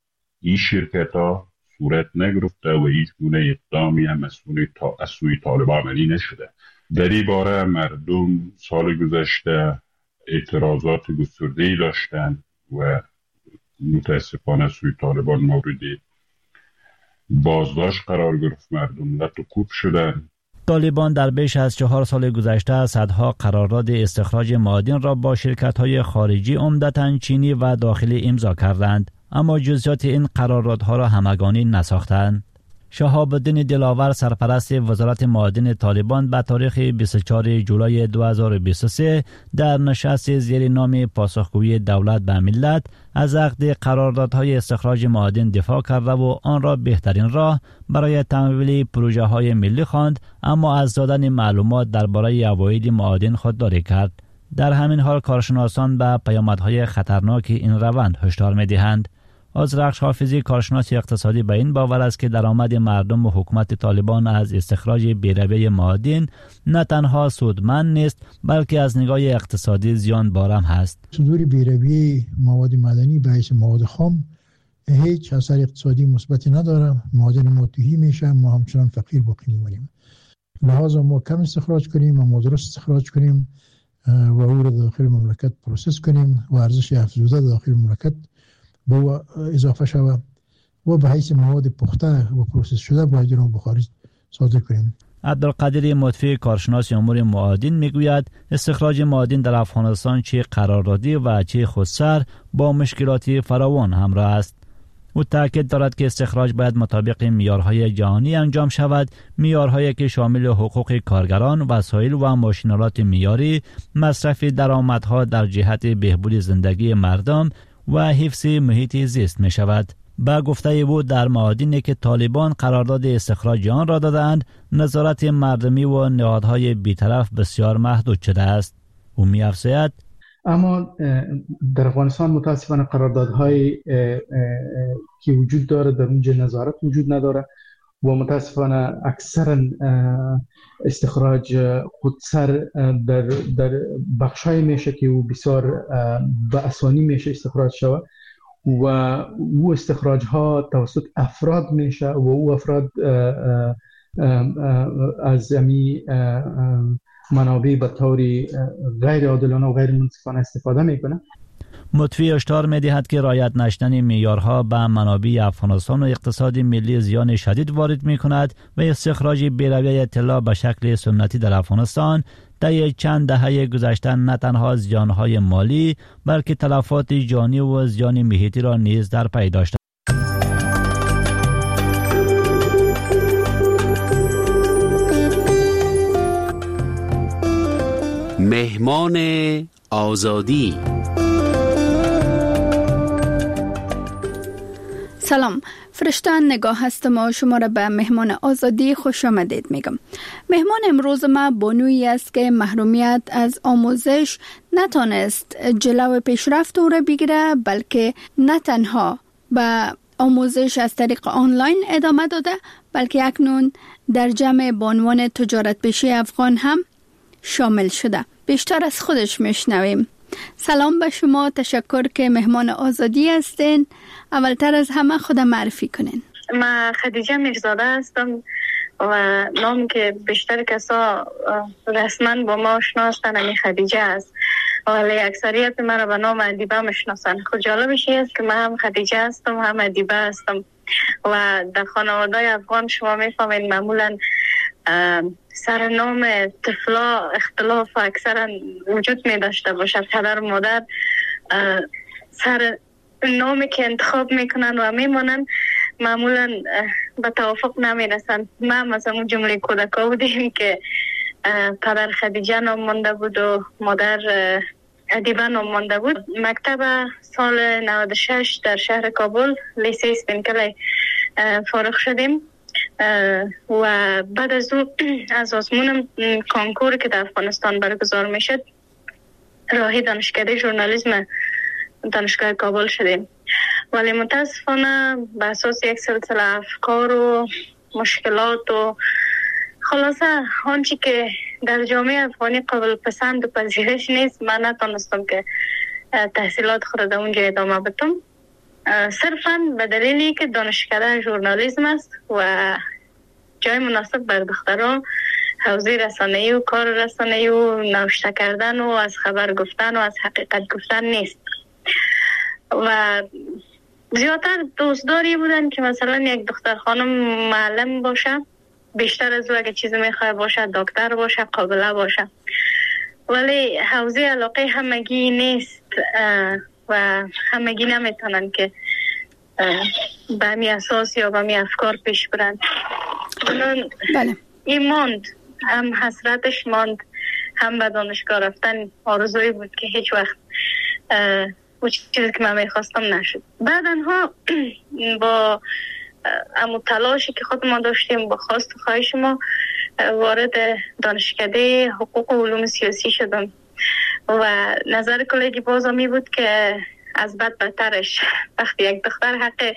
این شرکت ها صورت نگرفته و هیچ گونه اقدامی هم از سوی طالبان عملی نشده. در این باره مردم سال گذشته اعتراضات گسترده‌ای داشتند و متاسفانه سوی طالبان مورد بازداشت قرار گرفت، مردم لطکوب شدند.
طالبان در بیش از چهار سال گذشته صدها قرارداد استخراج معادن را با شرکت‌های خارجی عمدتاً چینی و داخلی امضا کردند، اما جزئیات این قراردادها را همگانی نساختند. شهاب الدین دلاور سرپرست وزارت معادن طالبان به تاریخ بیست و چهارم جولای دو هزار و بیست و سه در نشست زیر نام پاسخگویی دولت به ملت از عقد قراردادهای استخراج معادن دفاع کرده و آن را بهترین راه برای تمویل پروژه های ملی خواند، اما از دادن معلومات درباره عواید معادن خودداری کرد. در همین حال کارشناسان به پیامدهای خطرناک این روند هشدار می‌دهند. آذرخش حافظی کارشناس اقتصادی به این باور است که درآمد مردم و حکومت طالبان از استخراج بی‌رویه معادن نه تنها سودمند نیست بلکه از نگاه اقتصادی زیان بارم هست.
صدور بی‌رویه مواد معدنی به حیث مواد خام هیچ اثر اقتصادی مثبتی نداره. معادن ما تهی میشه، ما همچنان فقیر باقی میمونیم. لحاظا ما کم استخراج کنیم، ما درست استخراج کنیم و او را داخل مملکت پروسس کنیم و ارزش افزوده داخل مملکت با اضافه شود و به حیث مواد پخته و پروسس شده باید را به خارج صادر کنیم.
عبدالقادر مطفی کارشناس امور معادن میگوید استخراج معادن در افغانستان چه قراردادی و چه خودسر با مشکلات فراوان همراه است. او تاکید دارد که استخراج باید مطابق معیارهای جهانی انجام شود، معیارهایی که شامل حقوق کارگران، وسایل و ماشینالات معیاری، مصرف درآمدها در جهت بهبود زندگی مردم و حفظ محیط زیست می شود. با گفته او در معادنی که طالبان قرارداد استخراج آن را دادند، نظارت مردمی و نهادهای بیطرف بسیار محدود شده است. او می افزاید:
اما در افغانستان متاسفانه قراردادهایی که وجود داره در اونجا نظارت وجود نداره و متاسفانه اکثرا استخراج خودسر در در بخشای میشه که او بسیار به آسانی میشه استخراج شود و او استخراج ها توسط افراد میشه و او افراد از امی منابع به طور غیر عادلانه و غیر منصفانه استفاده میکنه.
مطفی هشدار می‌دهد که رعایت نشدن معیارها به منابع افغانستان و اقتصاد ملی زیان شدید وارد می‌کند و استخراج بی‌رویه طلا به شکل سنتی در افغانستان در یک چند دهه گذشته نه تنها زیانهای مالی بلکه تلفات جانی و زیان محیطی را نیز در پی داشته.
مهمان آزادی.
سلام، فرشته نگاه هستم و شما را به مهمان آزادی خوش آمدید میگم. مهمان امروز ما بانویی است که محرومیت از آموزش نتانست جلو پیشرفت او را بگیره، بلکه نه تنها به آموزش از طریق آنلاین ادامه داده، بلکه اکنون در جمع بانوان تجارت پیشه افغان هم شامل شده. بیشتر از خودش میشنویم. سلام به شما، تشکر که مهمان آزادی هستین. اولتر از همه خود معرفی کنین.
من خدیجه میرزاده هستم و نام که بیشتر کسا رسما با ما شناستن همی خدیجه است، ولی اکثریت من را به نام ادیبه میشناسن. خود جالبش است که من هم خدیجه هستم هم ادیبه هستم و در خانواده افغان شما میفهمین معمولا سرنام طفلا اختلاف اکثرا وجود می داشته باشد. پدر و مادر سر نامی که انتخاب میکنن و میمونن معمولا به توافق نمی رسن. ما مثلا اون جمله کودکا بودیم که پدر خدیجه نام مانده بود و مادر ادیبه نام مانده بود. مکتب سال نود و شش در شهر کابل لیسه اسپینکلی فارغ شدیم و بعد از او از آزمون کانکور که در افغانستان برگزار میشد راهی دانشکده ژورنالیسم دانشگاه کابل شدیم، ولی متاسفانه به اساس یک سلسله افکار و مشکلات و خلاصه آنچه که در جامعه افغانی قابل پسند و پذیرش نیست، من نتونستم که تحصیلات خود در اونجا ادامه بدم، صرفاً به دلیلی که دانشکده ژورنالیسم است و جای مناسب بر دختران حوزه رسانه‌ای و کار رسانه‌ای و نوشته کردن و از خبر گفتن و از حقیقت گفتن نیست. و زیادتر دوستداری بودن که مثلا یک دختر خانم معلم باشه، بیشتر از او اگه چیزی میخواه باشه دکتر باشه، قابله باشه، ولی حوزه علاقه همگی نیست و همگی نمیتونن که به همی اساس یا به همی افکار پیش برن.
بله.
این ماند، هم حسرتش ماند، هم به دانشگاه رفتن آرزوی بود که هیچ وقت او چیزی که من میخواستم نشد. بعدنها با امو تلاشی که خود ما داشتیم با خواست و خواهش ما وارد دانشکده حقوق و علوم سیاسی شدم و نظر کلیگی بازا می بود که از بد بدترش وقتی یک دختر حق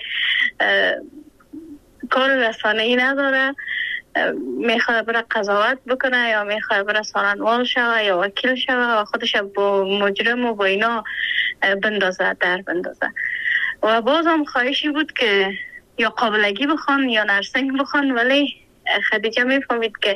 کار رسانه‌ای نداره، میخواد بره قضاوت بکنه یا میخواد بره سخنوال شوه یا وکیل شوه و خودش با مجرم و با اینا بندازه در بندازه. و باز هم خواهشی بود که یا قابلگی بخوان یا نرسنگ بخوان، ولی خدیجه میفهمید که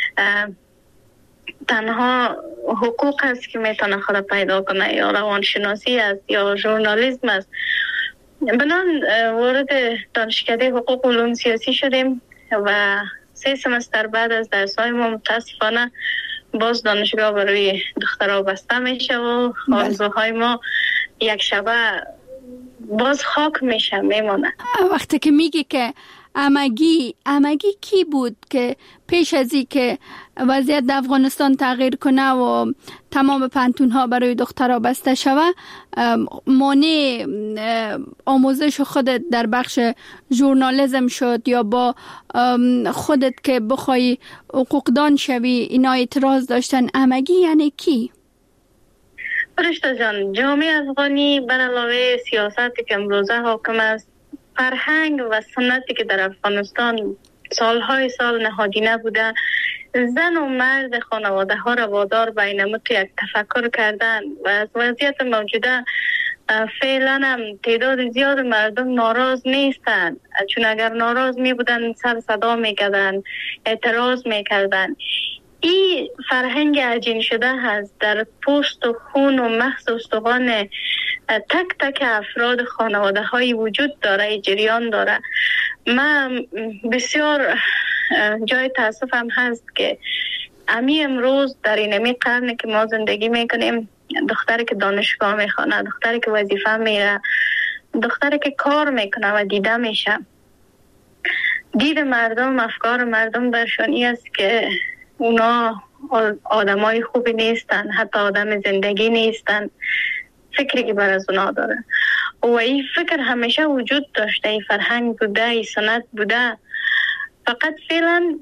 تنها حقوق است که میتونه خود پیدا کنه، یا روانشناسی است یا ژورنالیسم است. بنان وارد دانشکده حقوق و علوم سیاسی شدیم و سه سمستر بعد از درس‌های ما متاسفانه باز دانشگاه برای دخترها بسته میشه و آرزوهای ما یک شبه باز خاک میشه میمونه.
وقتی که میگی که امگی امگی کی بود که پیش از این که وضعیت در افغانستان تغییر کنه و تمام پانتون ها برای دخترها بسته شوه، مانع آموزش خودت در بخش ژورنالیسم شد یا با خودت که بخوای حقوقدان شوی اینا اعتراض داشتن؟ امگی یعنی کی؟
فرشته جان، جامعه افغانی بر علاوه سیاستی که امروزه حاکم است، فرهنگ و سنتی که در افغانستان سالهای سال نهادینه بوده، زن و مرد خانواده ها را وادار به این نمط یک تفکر کردن و از وضعیت موجوده فعلا هم تعداد زیاد مردم ناراض نیستند، چون اگر ناراض می بودن سر صدا می کردن، اعتراض می کردن. این فرهنگ عجین شده هست در پوست و خون و مغز و استخوان تک تک افراد خانواده های وجود داره، جریان داره. من بسیار جای تاسفم هست که امی امروز در این امی قرن که ما زندگی میکنیم، دختری که دانشگاه میخوانه، دختری که وظیفه میره، دختری که کار میکنه و دیده میشه، دید مردم، افکار مردم درشان این است که اونا آدمای خوبی نیستن، حتی آدم زندگی نیستن، فکری که بر از اونا داره. و این فکر همیشه وجود داشته، این فرهنگ بوده، این سنت بوده، فقط فعلا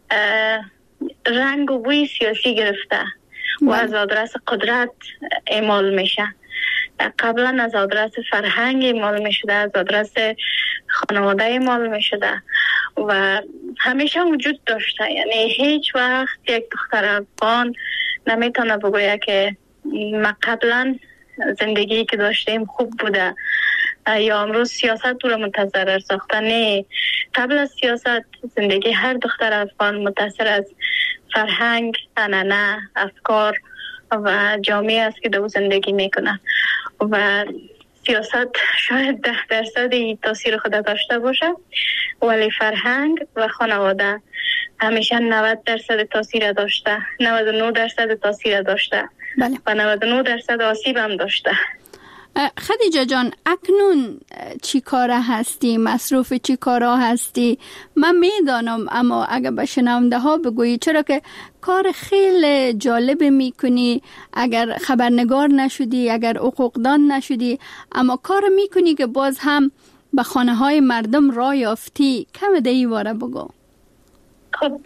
رنگ و بوی سیاسی گرفته و از آدرس قدرت اعمال میشه. قبلا از آدرس فرهنگ اعمال میشده، از آدرس خانواده اعمال میشده و همیشه وجود داشته. یعنی هیچ وقت یک دختر افغان نمیتونه بگویه که ما قبلا زندگی که داشتیم خوب بوده یا امروز سیاست تو رو متضرر ساخته. نه، قبل از سیاست زندگی هر دختر افغان متاثر از فرهنگ، عنعنه، افکار و جامعه است که دو زندگی میکنه و سیاست شاید ده درصد تاثیر خود داشته باشه، ولی فرهنگ و خانواده همیشه نود درصد تاثیر داشته، نود و نه درصد تاثیر داشته. بله. و نود و نه درصد آسیب هم داشته.
خدیجه جان، اکنون چی کاره هستی؟ مصروف چی کارا هستی؟ من میدانم، اما اگر به شنونده ها بگویی، چرا که کار خیلی جالب میکنی، اگر خبرنگار نشدی، اگر حقوقدان نشدی، اما کار میکنی که باز هم به خانه های مردم راه یافتی. کم دیگه واره بگو.
خب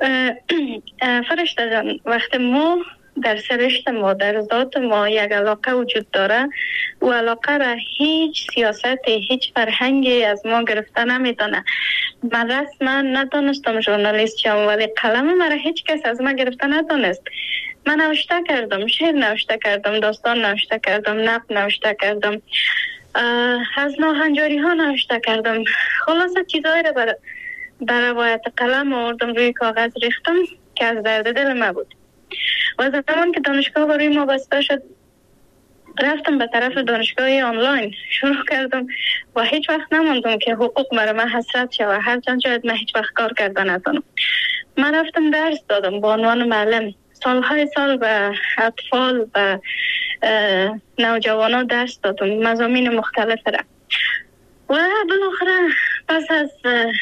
فرشته جان، وقت ما در سرشت ما، در ذات ما یک علاقه وجود داره، و علاقه را هیچ سیاست، هیچ فرهنگی از ما گرفته نمیتونه. من رسما نتونستم ژورنالیست شم، ولی قلم مرا هیچ کس از ما گرفته نتونست. من نوشته کردم، شعر نوشته کردم، داستان نوشته کردم، نقد نوشته کردم، از ناهنجاری ها نوشته کردم. خلاصه چیزایی را بر بر روایت قلم آوردم، روی کاغذ ریختم که از درد دل ما بود. و زمان که دانشگاه برای ما بسته شد، رفتم به طرف دانشگاه آنلاین، شروع کردم و هیچ وقت نموندم که حقوق مرا من حسرت شود، هرچند شاید من هیچ وقت کار کرده نتونم. من رفتم درس دادم با عنوان معلم، سالهای سال به اطفال و نوجوانان درس دادم، مضامین مختلف را. و بالاخره پس از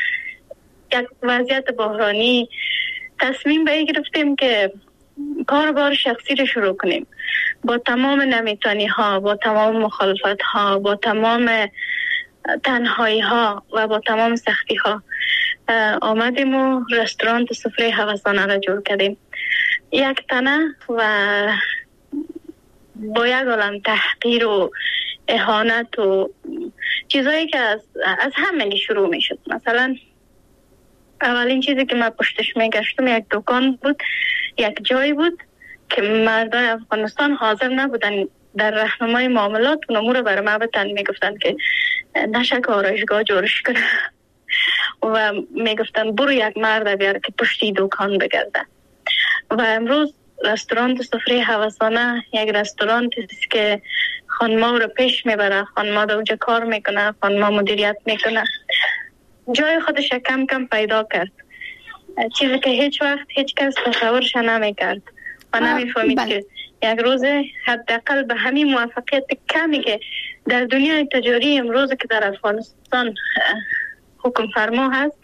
یک وضعیت بحرانی تصمیم به این گرفتیم که کاربار شخصی رو شروع کنیم. با تمام نمیتانی ها، با تمام مخالفت ها، با تمام تنهایی ها و با تمام سختی ها آمدیم و رستوران سفره هوسانه را جور کردیم. یک تنه و با یک عالم تحقیر و اهانت و چیزایی که از, از همه شروع می شد. مثلا اولین چیزی که من پشتش می گشتم یک دکان بود، یک جایی بود که مردای افغانستان حاضر نبودن در راهنمای معاملات اون امور برای ما بتن. می گفتن که نشک آرایشگاه جورش کنه و می گفتن برو یک مرد بیار که پشتی دکان بگرده. و امروز رستوران سفره هوسانه یک رستوران است که خانما رو پیش میبره، خانما در اونجا کار میکنه، خانما مدیریت میکنه، جای خودش کم کم پیدا کرد، چیزی که هیچ وقت هیچ کس تصورش نمیکرد و نمیفهمید که یک روز حداقل به همین موفقیت کمی که در دنیای تجاری امروز که در افغانستان حکم فرما هست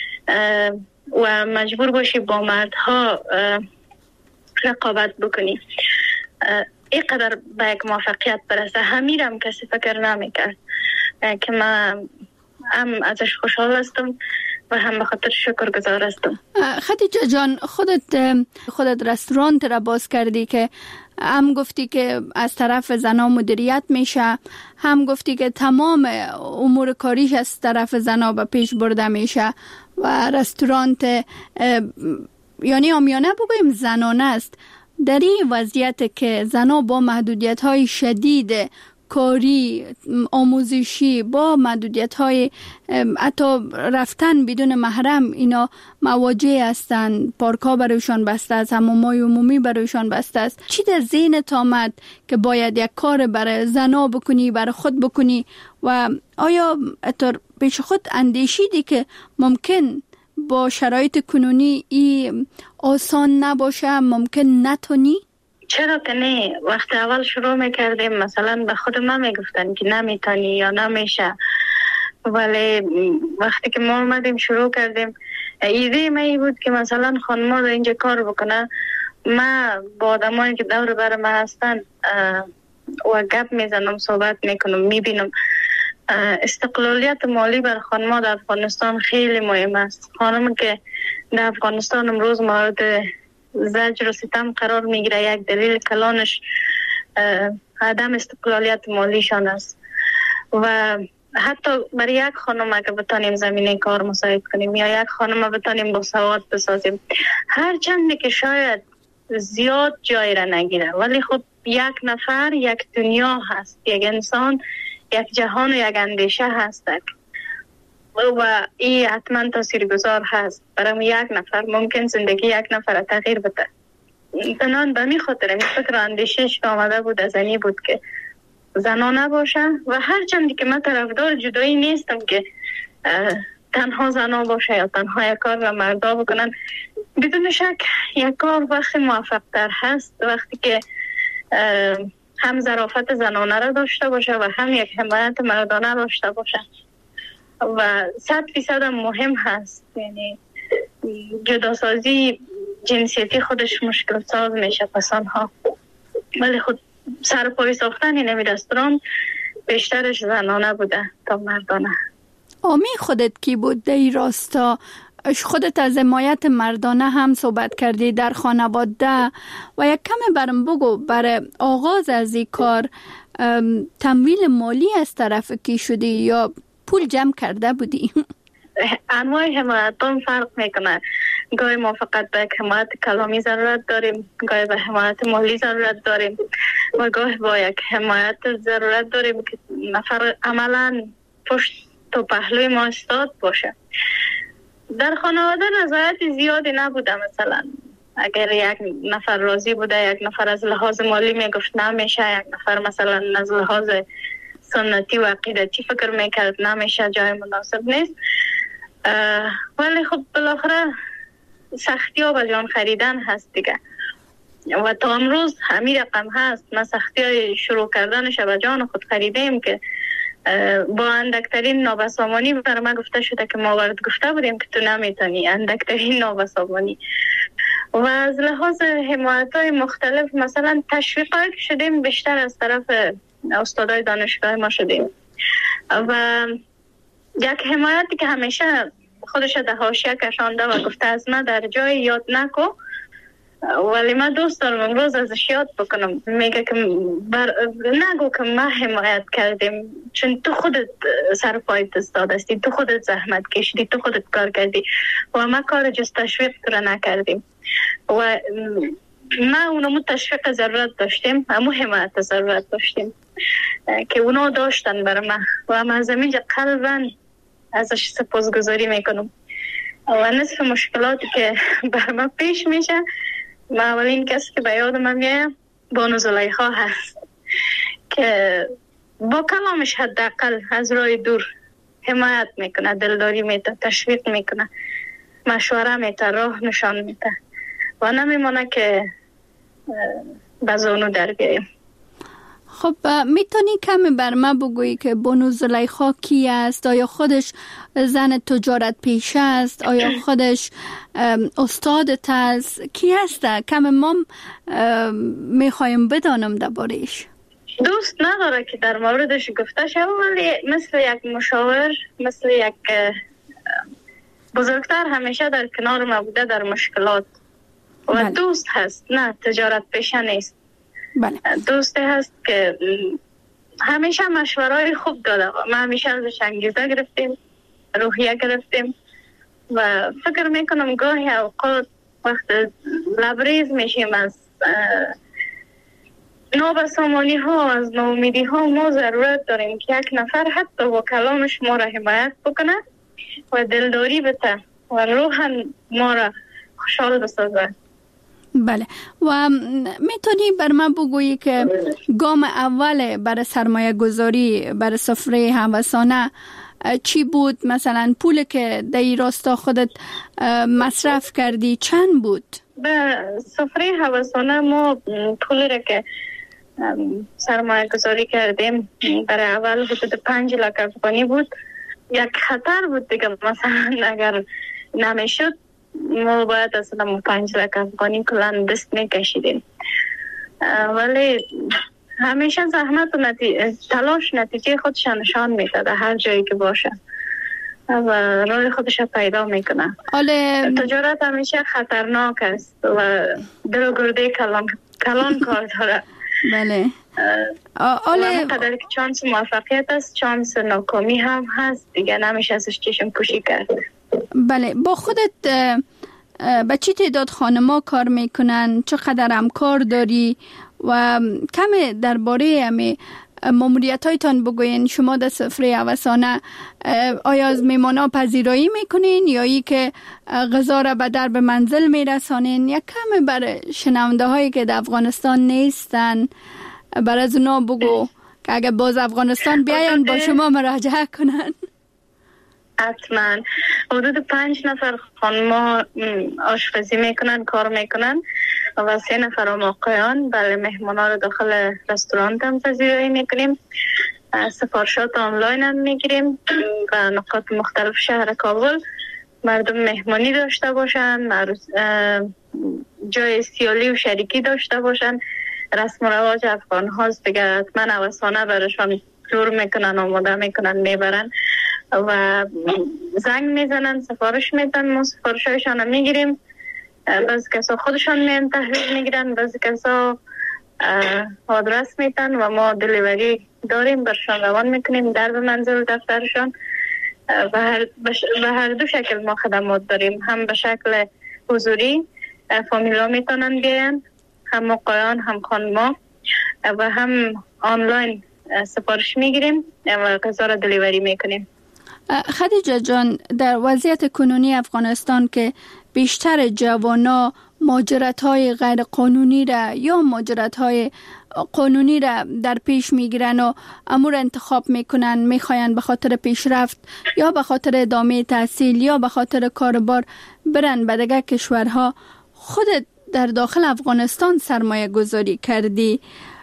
و مجبور باشی با مردها رقابت بکنی، اینقدر به یک موفقیت برسه، همیرم کسی فکر نمیکرد که من هم ازش خوشحال هستم و هم به خاطر شکر گزار هستم.
خدیجه جان، خودت خودت رستورانت را باز کردی که هم گفتی که از طرف زنا مدیریت میشه، هم گفتی که تمام امور کاریش از طرف زنا به پیش برده میشه و رستورانت یعنی عامیانه بگویم زنانه است. در این وضعیت که زنا با محدودیت های شدید کاری، آموزشی با محدودیت های حتی رفتن بدون محرم اینا مواجه هستند. پارک ها برایشان بسته است، حمام های عمومی برایشان بسته است. چی در ذهنت آمد که باید یک کار برای زنا بکنی، برای خود بکنی و آیا اتر پیش خود اندیشیدی که ممکن با شرایط کنونی ای آسان نباشه، ممکن نتونی؟
چرا که نه. وقت اول شروع میکردیم مثلا به خود ما میگفتن که نمیتونی یا نمیشه، ولی وقتی که ما اومدیم شروع کردیم ایده ما ای بود که مثلا خانما در اینجا کار بکنه. ما با آدمایی که دور بر ما هستن و گپ میزنم، صحبت میکنم، میبینم استقلالیت مالی بر خانما در افغانستان خیلی مهم است. خانم که در افغانستان امروز مورد زجر و ستم قرار میگیره، یک دلیل کلانش عدم استقلالیت مالیشان است. و حتی برای یک خانم اگه بتانیم زمینه کار مساعد کنیم یا یک خانم بتانیم با سواد بسازیم، هر چندی که شاید زیاد جای را نگیره، ولی خب یک نفر یک دنیا هست، یک انسان یک جهان و یک اندیشه هست و این حتما تاثیرگذار هست. برای یک نفر ممکن زندگی یک نفر تغییر بده. تنان به می خاطر این فکر اندیشش که آمده بود از اینی بود که زنا نباشه و هر چندی که من طرفدار جدایی نیستم که تنها زنا باشه یا تنها یک کار و مردا بکنن. بدون شک یک کار وقتی موفق تر هست وقتی که هم ظرافت زنانه را داشته باشه و هم یک حمایت مردانه داشته باشه و صد فیصد مهم هست. یعنی جداسازی جنسیتی خودش مشکل ساز میشه پسان ها، ولی خود سر پای ساختن این نمی رستوران بیشترش زنانه بوده تا مردانه.
آمی خودت کی بود در این راستا؟ خودت از حمایت مردانه هم صحبت کردی در خانواده و یک کم برم بگو برای آغاز از این کار تمویل مالی از طرف کی شدی یا پول جمع کرده بودی؟
انواع حمایت هم فرق میکنه. گاهی ما فقط به حمایت کلامی ضرورت داریم، گاهی به حمایت مالی ضرورت داریم و گاهی با یک حمایت ضرورت داریم که نفر عملا پشت و پهلوی ما استاد باشه. در خانواده رضایت زیادی نبوده. مثلا اگر یک نفر راضی بوده، یک نفر از لحاظ مالی میگفت نمیشه، یک نفر مثلا از لحاظ سنتی و عقیدتی فکر میکرد نمیشه، جای مناسب نیست. ولی خب بالاخره سختی ها و جان خریدن هست دیگه و تا امروز همین رقم هست. ما سختی های شروع کردنش و جان خود خریدیم که با اندکترین نابسامانی بر ما گفته شده که ما ورد گفته بودیم که تو نمیتونی، اندکترین نابسامانی. و از لحاظ حمایت های مختلف مثلا تشویق های شدیم بیشتر از طرف استادای دانشگاه ما شدیم و یک حمایتی که همیشه خودش در حاشیه کشانده و گفته از من در جای یاد نکو، ولی من دوست دارم امروز ازش یاد بکنم. میگه که بر... نگو که ما حمایت کردیم، چون تو خودت سر پایت استاد هستی، تو خودت زحمت کشیدی، تو خودت کار کردی و ما کار جز تشویق تو را نکردیم و ما اونمو تشویق ضرورت داشتیم، همو حمایت ضرورت داشتیم که اونا داشتن برای ما و ما از اینجا قلباً ازش سپاسگزاری میکنم. و نصف مشکلاتی که بر ما پیش میشه، ما اولین کسی که به یادم میاد بانو زلیخا هست که با کلامش حداقل از راه دور حمایت میکنه، دلداری میده، تشویق میکنه، مشوره میده، راه نشان میده و نمیمونه که بزانو در بیاییم.
خب میتونی کمی بر ما بگویی که بانو زلیخا کی است؟ آیا خودش زن تجارت پیشه است؟ آیا خودش استادت است؟ کی است؟ کمی ما میخوایم بدانم درباره‌اش.
دوست نداره که در موردش گفته شد، ولی مثل یک مشاور، مثل یک بزرگتر همیشه در کنار ما بوده در مشکلات و بله. دوست هست، نه تجارت پیشه نیست.
بله.
دوستی هست که همیشه مشورهای خوب داده. ما همیشه ازش انگیزه گرفتیم، روحیه گرفتیم و فکر میکنم گاهی اوقات وقت لبریز میشیم از نابسامانی ها از ناامیدی ها ما ضرورت داریم که یک نفر حتی با کلامش ما را حمایت بکنه و دلداری بده و روحاً ما را خوشحال بسازه.
بله، و میتونی بر من بگویی که گام اول برای سرمایه گذاری برای سفره هوسانه چی بود؟ مثلا پول که در این راستا خودت مصرف کردی چند بود؟
به سفره هوسانه ما پولی را که سرمایه گذاری کردیم برای اول حدود پنج لک افغانی بود. یک خطر بود دیگه، مثلا اگر نمیشد ما باید اصلا پنج لک افغانی کلان دست میکشیدیم، ولی همیشه زحمت و نتی... تلاش نتیجه خودش نشان میده در هر جایی که باشه و راه خودش پیدا میکنه.
آله...
تجارت همیشه خطرناک است و دل و گرده کلان, کلان کار داره.
بله.
آله قدر که چانس موفقیت است چانس ناکامی هم هست دیگه، نمیشه ازش چشم پوشی کرد.
بله، با خودت با چی تعداد خانما کار میکنن؟ چقدر همکار داری؟ و کم درباره همی ماموریت هایتان بگوین. شما در سفره هوسانه آیا از میمانا پذیرایی میکنین یا ای که غذا را به درب منزل میرسانین؟ یک کم بر شنونده هایی که در افغانستان نیستن بر از اونا بگو که اگر باز افغانستان بیاین با شما مراجعه کنن.
حتما حدود پنج نفر خانما آشپزی میکنن، کار میکنن و سه نفر هم آقایان. بله، مهمانا رو داخل رستوران هم پذیرایی میکنیم، سفارشات آنلاین هم میگیریم و نقاط مختلف شهر کابل مردم مهمانی داشته باشن، جای سیالی و شریکی داشته باشن. رسم و رواج افغان هاست دیگه، حتما هوسانه برشان جور میکنن، آماده میکنن، میبرن و زنگ میزنن، سفارش میدن، ما سفارش هایشان رو میگیریم. بعضی کسا خودشان میان تحویل میگیرن، بعضی کسا آدرس میدن و ما دلیوری داریم برشان روان میکنیم در به منزل و دفترشان. و هر, بش... و هر دو شکل ما خدمات داریم، هم به شکل حضوری فامیلا میتونن بیان، هم آقایان هم خانما، و هم آنلاین سفارش میگیریم و غذا را دلیوری میکنیم.
خدیجه جان، در وضعیت کنونی افغانستان که بیشتر جوانا مهاجرت‌های غیر قانونی را یا مهاجرت‌های قانونی را در پیش میگیرن و امور انتخاب میکنن، میخواین به خاطر پیشرفت یا به خاطر ادامه تحصیل یا به خاطر کاربار برن به دیگر کشورها، خودت در داخل افغانستان سرمایه گذاری کردی.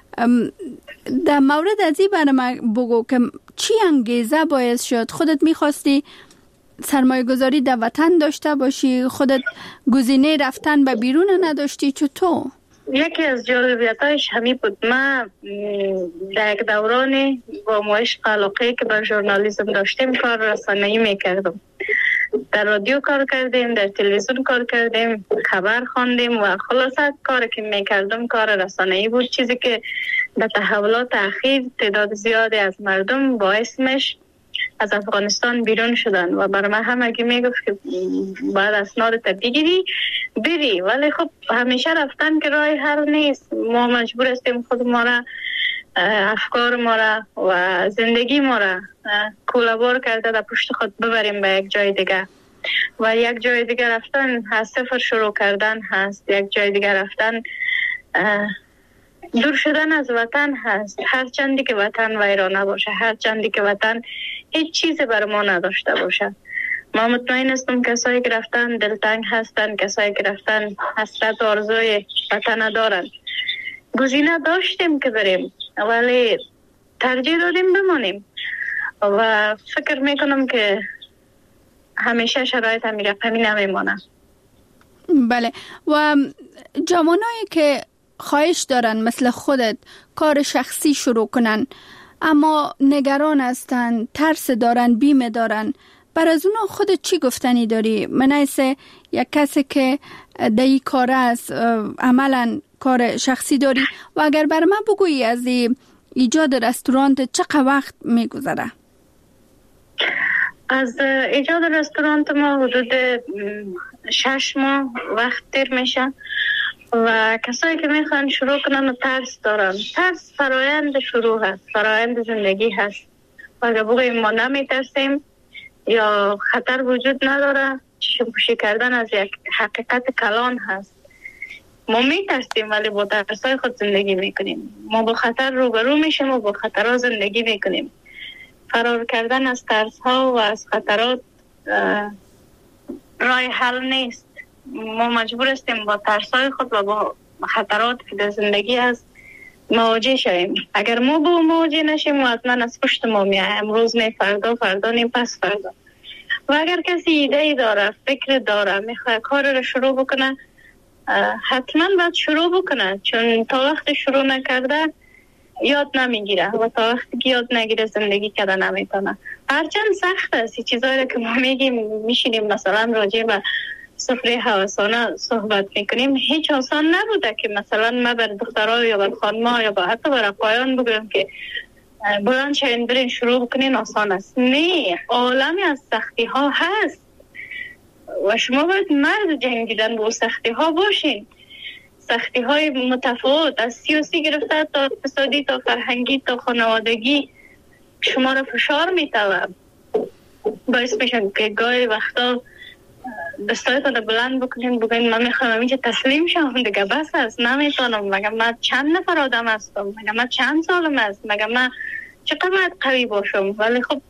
در مورد از این برای من بگو که چی انگیزه باعث شد خودت میخواستی سرمایه گذاری در وطن داشته باشی، خودت گزینه رفتن به بیرون نداشتی؟ چطور؟
یکی از جالبیتایش همین بود. من در یک دورانی با عشق علاقه که بر ژورنالیسم داشتیم کار رسانه‌ای میکردم. در رادیو کار کردیم، در تلویزیون کار کردیم، خبر خواندیم و خلاصه کاری که میکردم کار رسانه‌ای بود، چیزی که به تحولات اخیر تعداد زیادی از مردم با اسمش از افغانستان بیرون شدن و برای من هم اگه میگفت که باید اسنادت بگیری بری، ولی خب همیشه رفتن که راه حل نیست. ما مجبور هستیم خود ما را، افکار ما را و زندگی ما را کوله‌بار کرده در پشت خود ببریم به یک جای دیگه و یک جای دیگه رفتن از صفر شروع کردن هست، یک جای دیگه رفتن دور شدن از وطن هست. هر چندی که وطن ویرانه باشه، هر چندی که وطن هیچ چیزی بر ما نداشته باشه. ما مطمئن هستم کسایی که رفتن دلتنگ هستن، کسایی که رفتن حسرت و آرزوی وطن دارن. گزینه داشتیم که بریم ولی ترجیح دادیم بمانیم و فکر میکنم که همیشه شرایط همین رقمی نمیمانه.
بله، و جوانایی که خواهش دارن مثل خودت کار شخصی شروع کنن اما نگران هستن، ترس دارن، بیمه دارن، بر از اونا خودت چی گفتنی داری؟ من ایسه یک کسی که در این کار است، عملا کار شخصی داری و اگر بر من بگویی از ایجاد رستورانت چقدر وقت میگذره؟
از ایجاد رستورانت ما حدود شش ماه وقت دیر میشه و کسایی که میخوان شروع کنن و ترس دارن. ترس فرایند شروع هست، فرایند زندگی هست و اگر بگوییم ما نمیترسیم یا خطر وجود نداره، چشم پوشی کردن از یک حقیقت کلان هست. ما میترسیم ولی با ترسای خود زندگی میکنیم. ما با خطر روبرو میشیم و با خطرها زندگی میکنیم. فرار کردن از ترس ها و از خطرات راه حل نیست. ما مجبور هستیم با ترس های خود و با خطرات که در زندگی هست مواجه شویم. اگر ما با مواجه نشیم و حتما از پشت ما میاد، امروز نه فردا، فردا نه پس فردا. و اگر کسی ایده ای داره، فکر داره، میخواد کار رو شروع بکنه، حتما باید شروع بکنه، چون تا وقت شروع نکرده یاد نمیگیره و تا وقتی که یاد نگیره زندگی کردن نمیتونه. هرچند سخت است چیزایی که ما میگیم، میشینیم مثلا راجع به سفره هوسانه صحبت میکنیم، هیچ آسان نبوده که مثلا ما بر دخترها یا بر خانم‌ها یا با حتی بر آقایان بگویم که بلند شوین برین شروع بکنین آسان است. نه، عالمی از سختی ها هست و شما باید مرد جنگیدن با سختی ها باشین. سختی های متفاوت از سیاسی گرفته تا اقتصادی تا فرهنگی تا خانوادگی شما را فشار میتوه، باعث میشن که گاهی وقتا دستایتان را بلند بکنین، بگوین من میخوام اینجا تسلیم شم دیگه، بس است، نمیتونم، مگه من چند نفر آدم هستم، مگه من چند سالم است، مگه من چقدر باید قوی باشم. ولی خب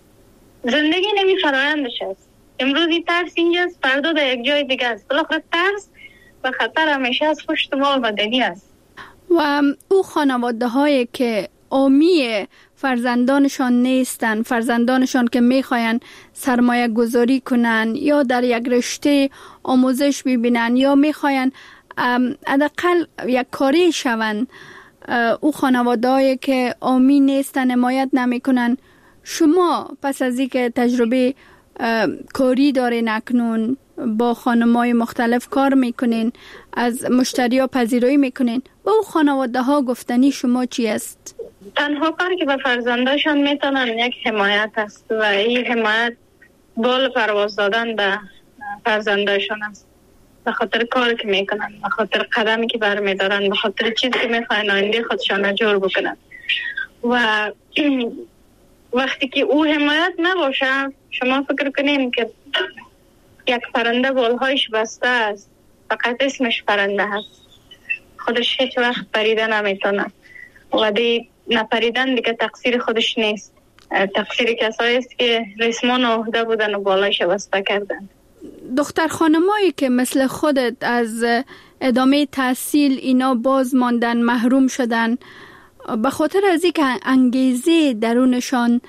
زندگی نمی فرایندش است. امروزی ترس اینجاست، فردا در یک جای دیگه است. بالاخره ترس و خطر همیشه از پشت ما آمدنی است.
و او خانواده هایی که آمی فرزندانشان نیستن، فرزندانشان که میخواین سرمایه گذاری کنن یا در یک رشته آموزش ببینن یا میخواین حداقل یک کاری شون، او خانواده هایی که آمی نیستن، حمایت نمیکنن، شما پس از اینکه تجربه کاری دارین، اکنون با خانم‌های مختلف کار میکنین، از مشتری ها پذیرایی میکنین، با او خانواده ها گفتنی شما چی است؟
تنها کاری که به فرزنداشان میتونن یک حمایت است و این حمایت بال پرواز دادن به فرزنداشان است، به خاطر کاری که میکنن، به خاطر قدمی که برمیدارن، به خاطر چیزی که میخواین آینده خودشان جور بکنن. و وقتی که او حمایت نباشه، شما فکر کنین که یک پرنده بالهایش بسته است، فقط اسمش پرنده هست، خودش هیچ وقت پریده نمیتونه و دی نپریدن دیگه تقصیر خودش نیست، تقصیر کسایی است که ریسمان عهده بودن و بالایش بسته کردن.
دختر خانمایی که مثل خودت از ادامه تحصیل اینا باز ماندن، محروم شدن، به خاطر از اینکه انگیزه درونشان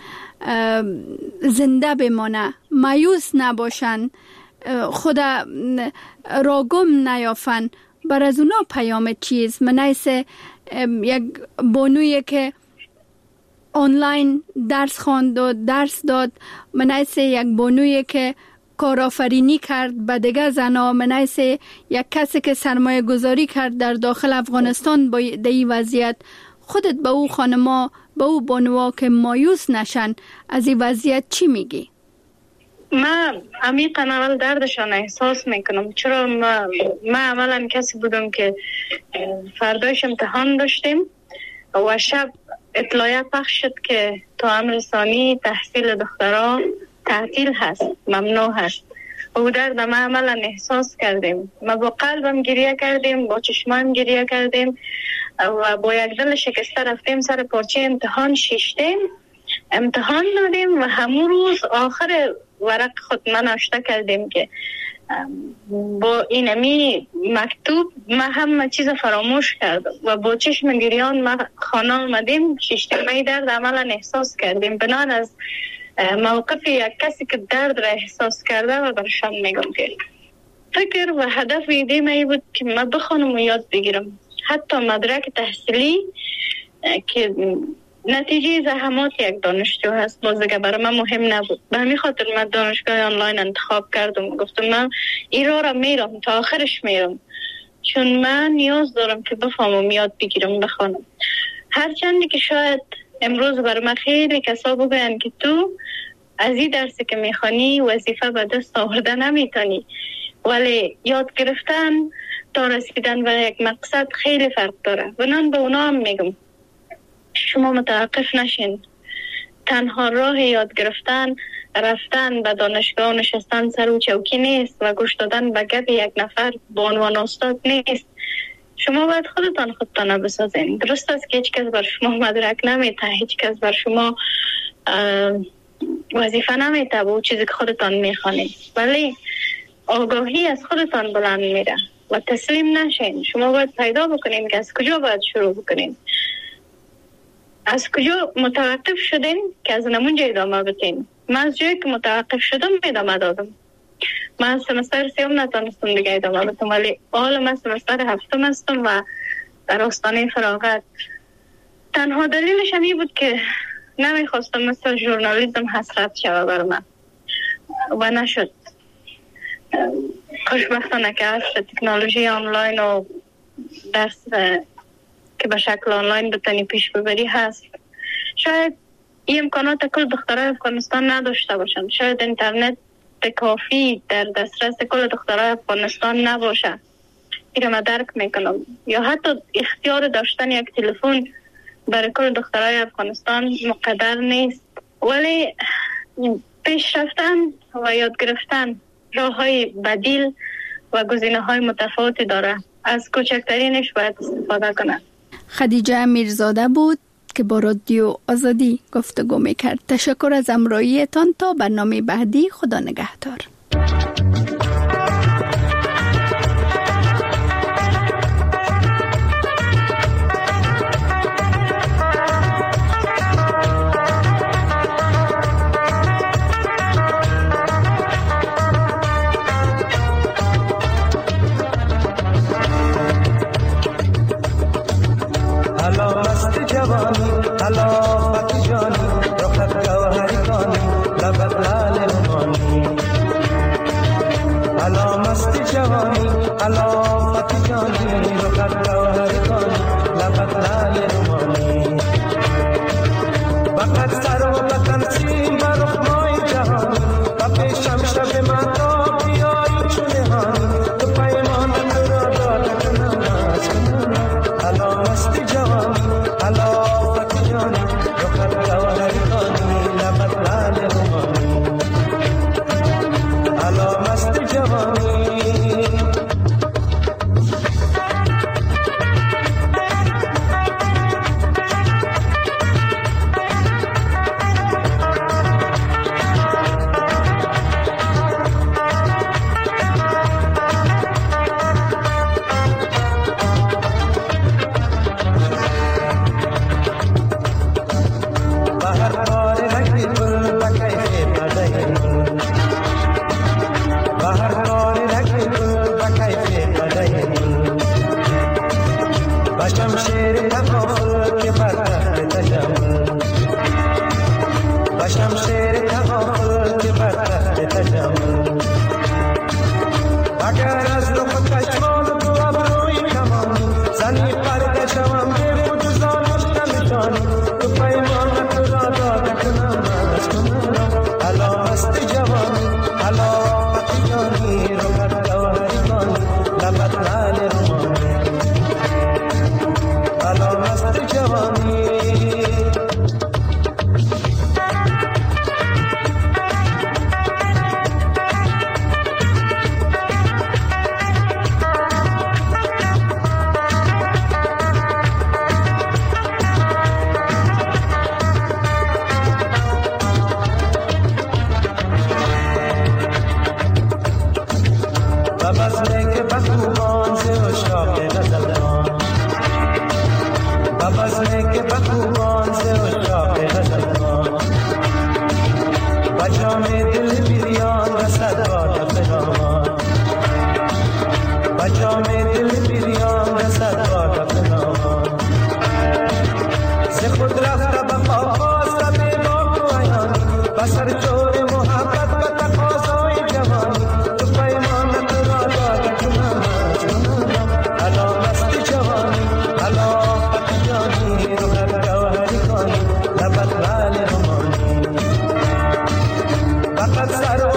زنده بمانه، مایوس نباشن، خود راگم نیافن، بر از اونا پیام چیز؟ منیس یک بانویی که آنلاین درس خواند و درس داد، منیس یک بانویی که کارآفرینی کرد به دیگه زنا، منیس یک کسی که سرمایه گذاری کرد در داخل افغانستان با دی وضعیت، خودت به او خانما، به او بانوها که مایوس نشن از این وضعیت چی میگی؟
من عمیقاً اول دردشان احساس میکنم، چرا ما, ما عملا کسی بودم که فرداش امتحان داشتیم و شب اطلاعیه پخش شد که تا امر ثانی تحصیل دخترها تعطیل هست، ممنوع هست. و درد ما عملا احساس کردیم، ما با قلبم گریه کردیم، با چشمم گریه کردیم و با یک دل شکسته رفتیم سر پارچه امتحان شیشتیم، امتحان دادیم و همون روز آخر ورق خود من نوشته کردیم که با اینمی مکتوب ما همه چیز فراموش کردم و با چشم گریان ما خانه آمدیم. شیشتیمه درد عملا احساس کردیم بنان از موقف یک کسی که درد را احساس کرده و برشان میگم که فکر و هدف ایده من بود که من بخونم و یاد بگیرم. حتی مدرک تحصیلی که نتیجه زحمات یک دانشجو هست باز دیگه برای من مهم نبود، به همین خاطر من دانشگاه آنلاین انتخاب کردم. گفتم من این راه را میرم تا آخرش میرم، چون من نیاز دارم که بفهمم، یاد بگیرم، بخونم. هرچندی که شاید امروز برای من خیلی کسا بگوین که تو از این درسی که میخوانی وظیفه به دست آورده نمیتونی، ولی یاد گرفتن تا رسیدن به یک مقصد خیلی فرق داره. بنان به اونا هم میگم شما متوقف نشین. تنها راه یاد گرفتن رفتن به دانشگاه نشستن سر و چوکی نیست و گوش دادن به گپ یک نفر به عنوان استاد نیست. شما باید خودتان خودتان بسازین. درست است که هیچ کس بر شما مدرک نمیته، هیچ کس بر شما وظیفه نمیته به چیزی که خودتان میخوانید، ولی آگاهی از خودتان بلند میره و تسلیم نشین. شما باید پیدا بکنین که از کجا باید شروع بکنین، از کجا متوقف شدین که از نمونجا ادامه بدین. من از جایی که متوقف شدم ادامه دادم. من سمستر سیوم نتانستم دیگه ادامه بدم، ولی حالا من سمستر هفتم هستم و در آستانه فراغت. تنها دلیلش همی بود که نمیخواستم مثل ژورنالیسم حسرت شوه بر من و نشد. خوشبختانه که هست تکنولوژی آنلاین و درس که به شکل آنلاین بتانی پیش ببری هست. شاید این امکانات کل دخترای افغانستان نداشته باشن، شاید اینترنت کافی در دسترس کل دخترای افغانستان نباشه، این ما درک میکنم، یا حتی اختیار داشتن یک تلفن برای کل دخترای افغانستان مقدر نیست، ولی پیش رفتن و یاد گرفتن راه های بدیل و گزینه های متفاوتی داره. از کوچکترینش باید استفاده کنند.
خدیجه میرزاده بود که با رادیو آزادی گفتگو میکرد. تشکر از همراهیتان. تا برنامه بعدی، خدا نگهدار.
Saro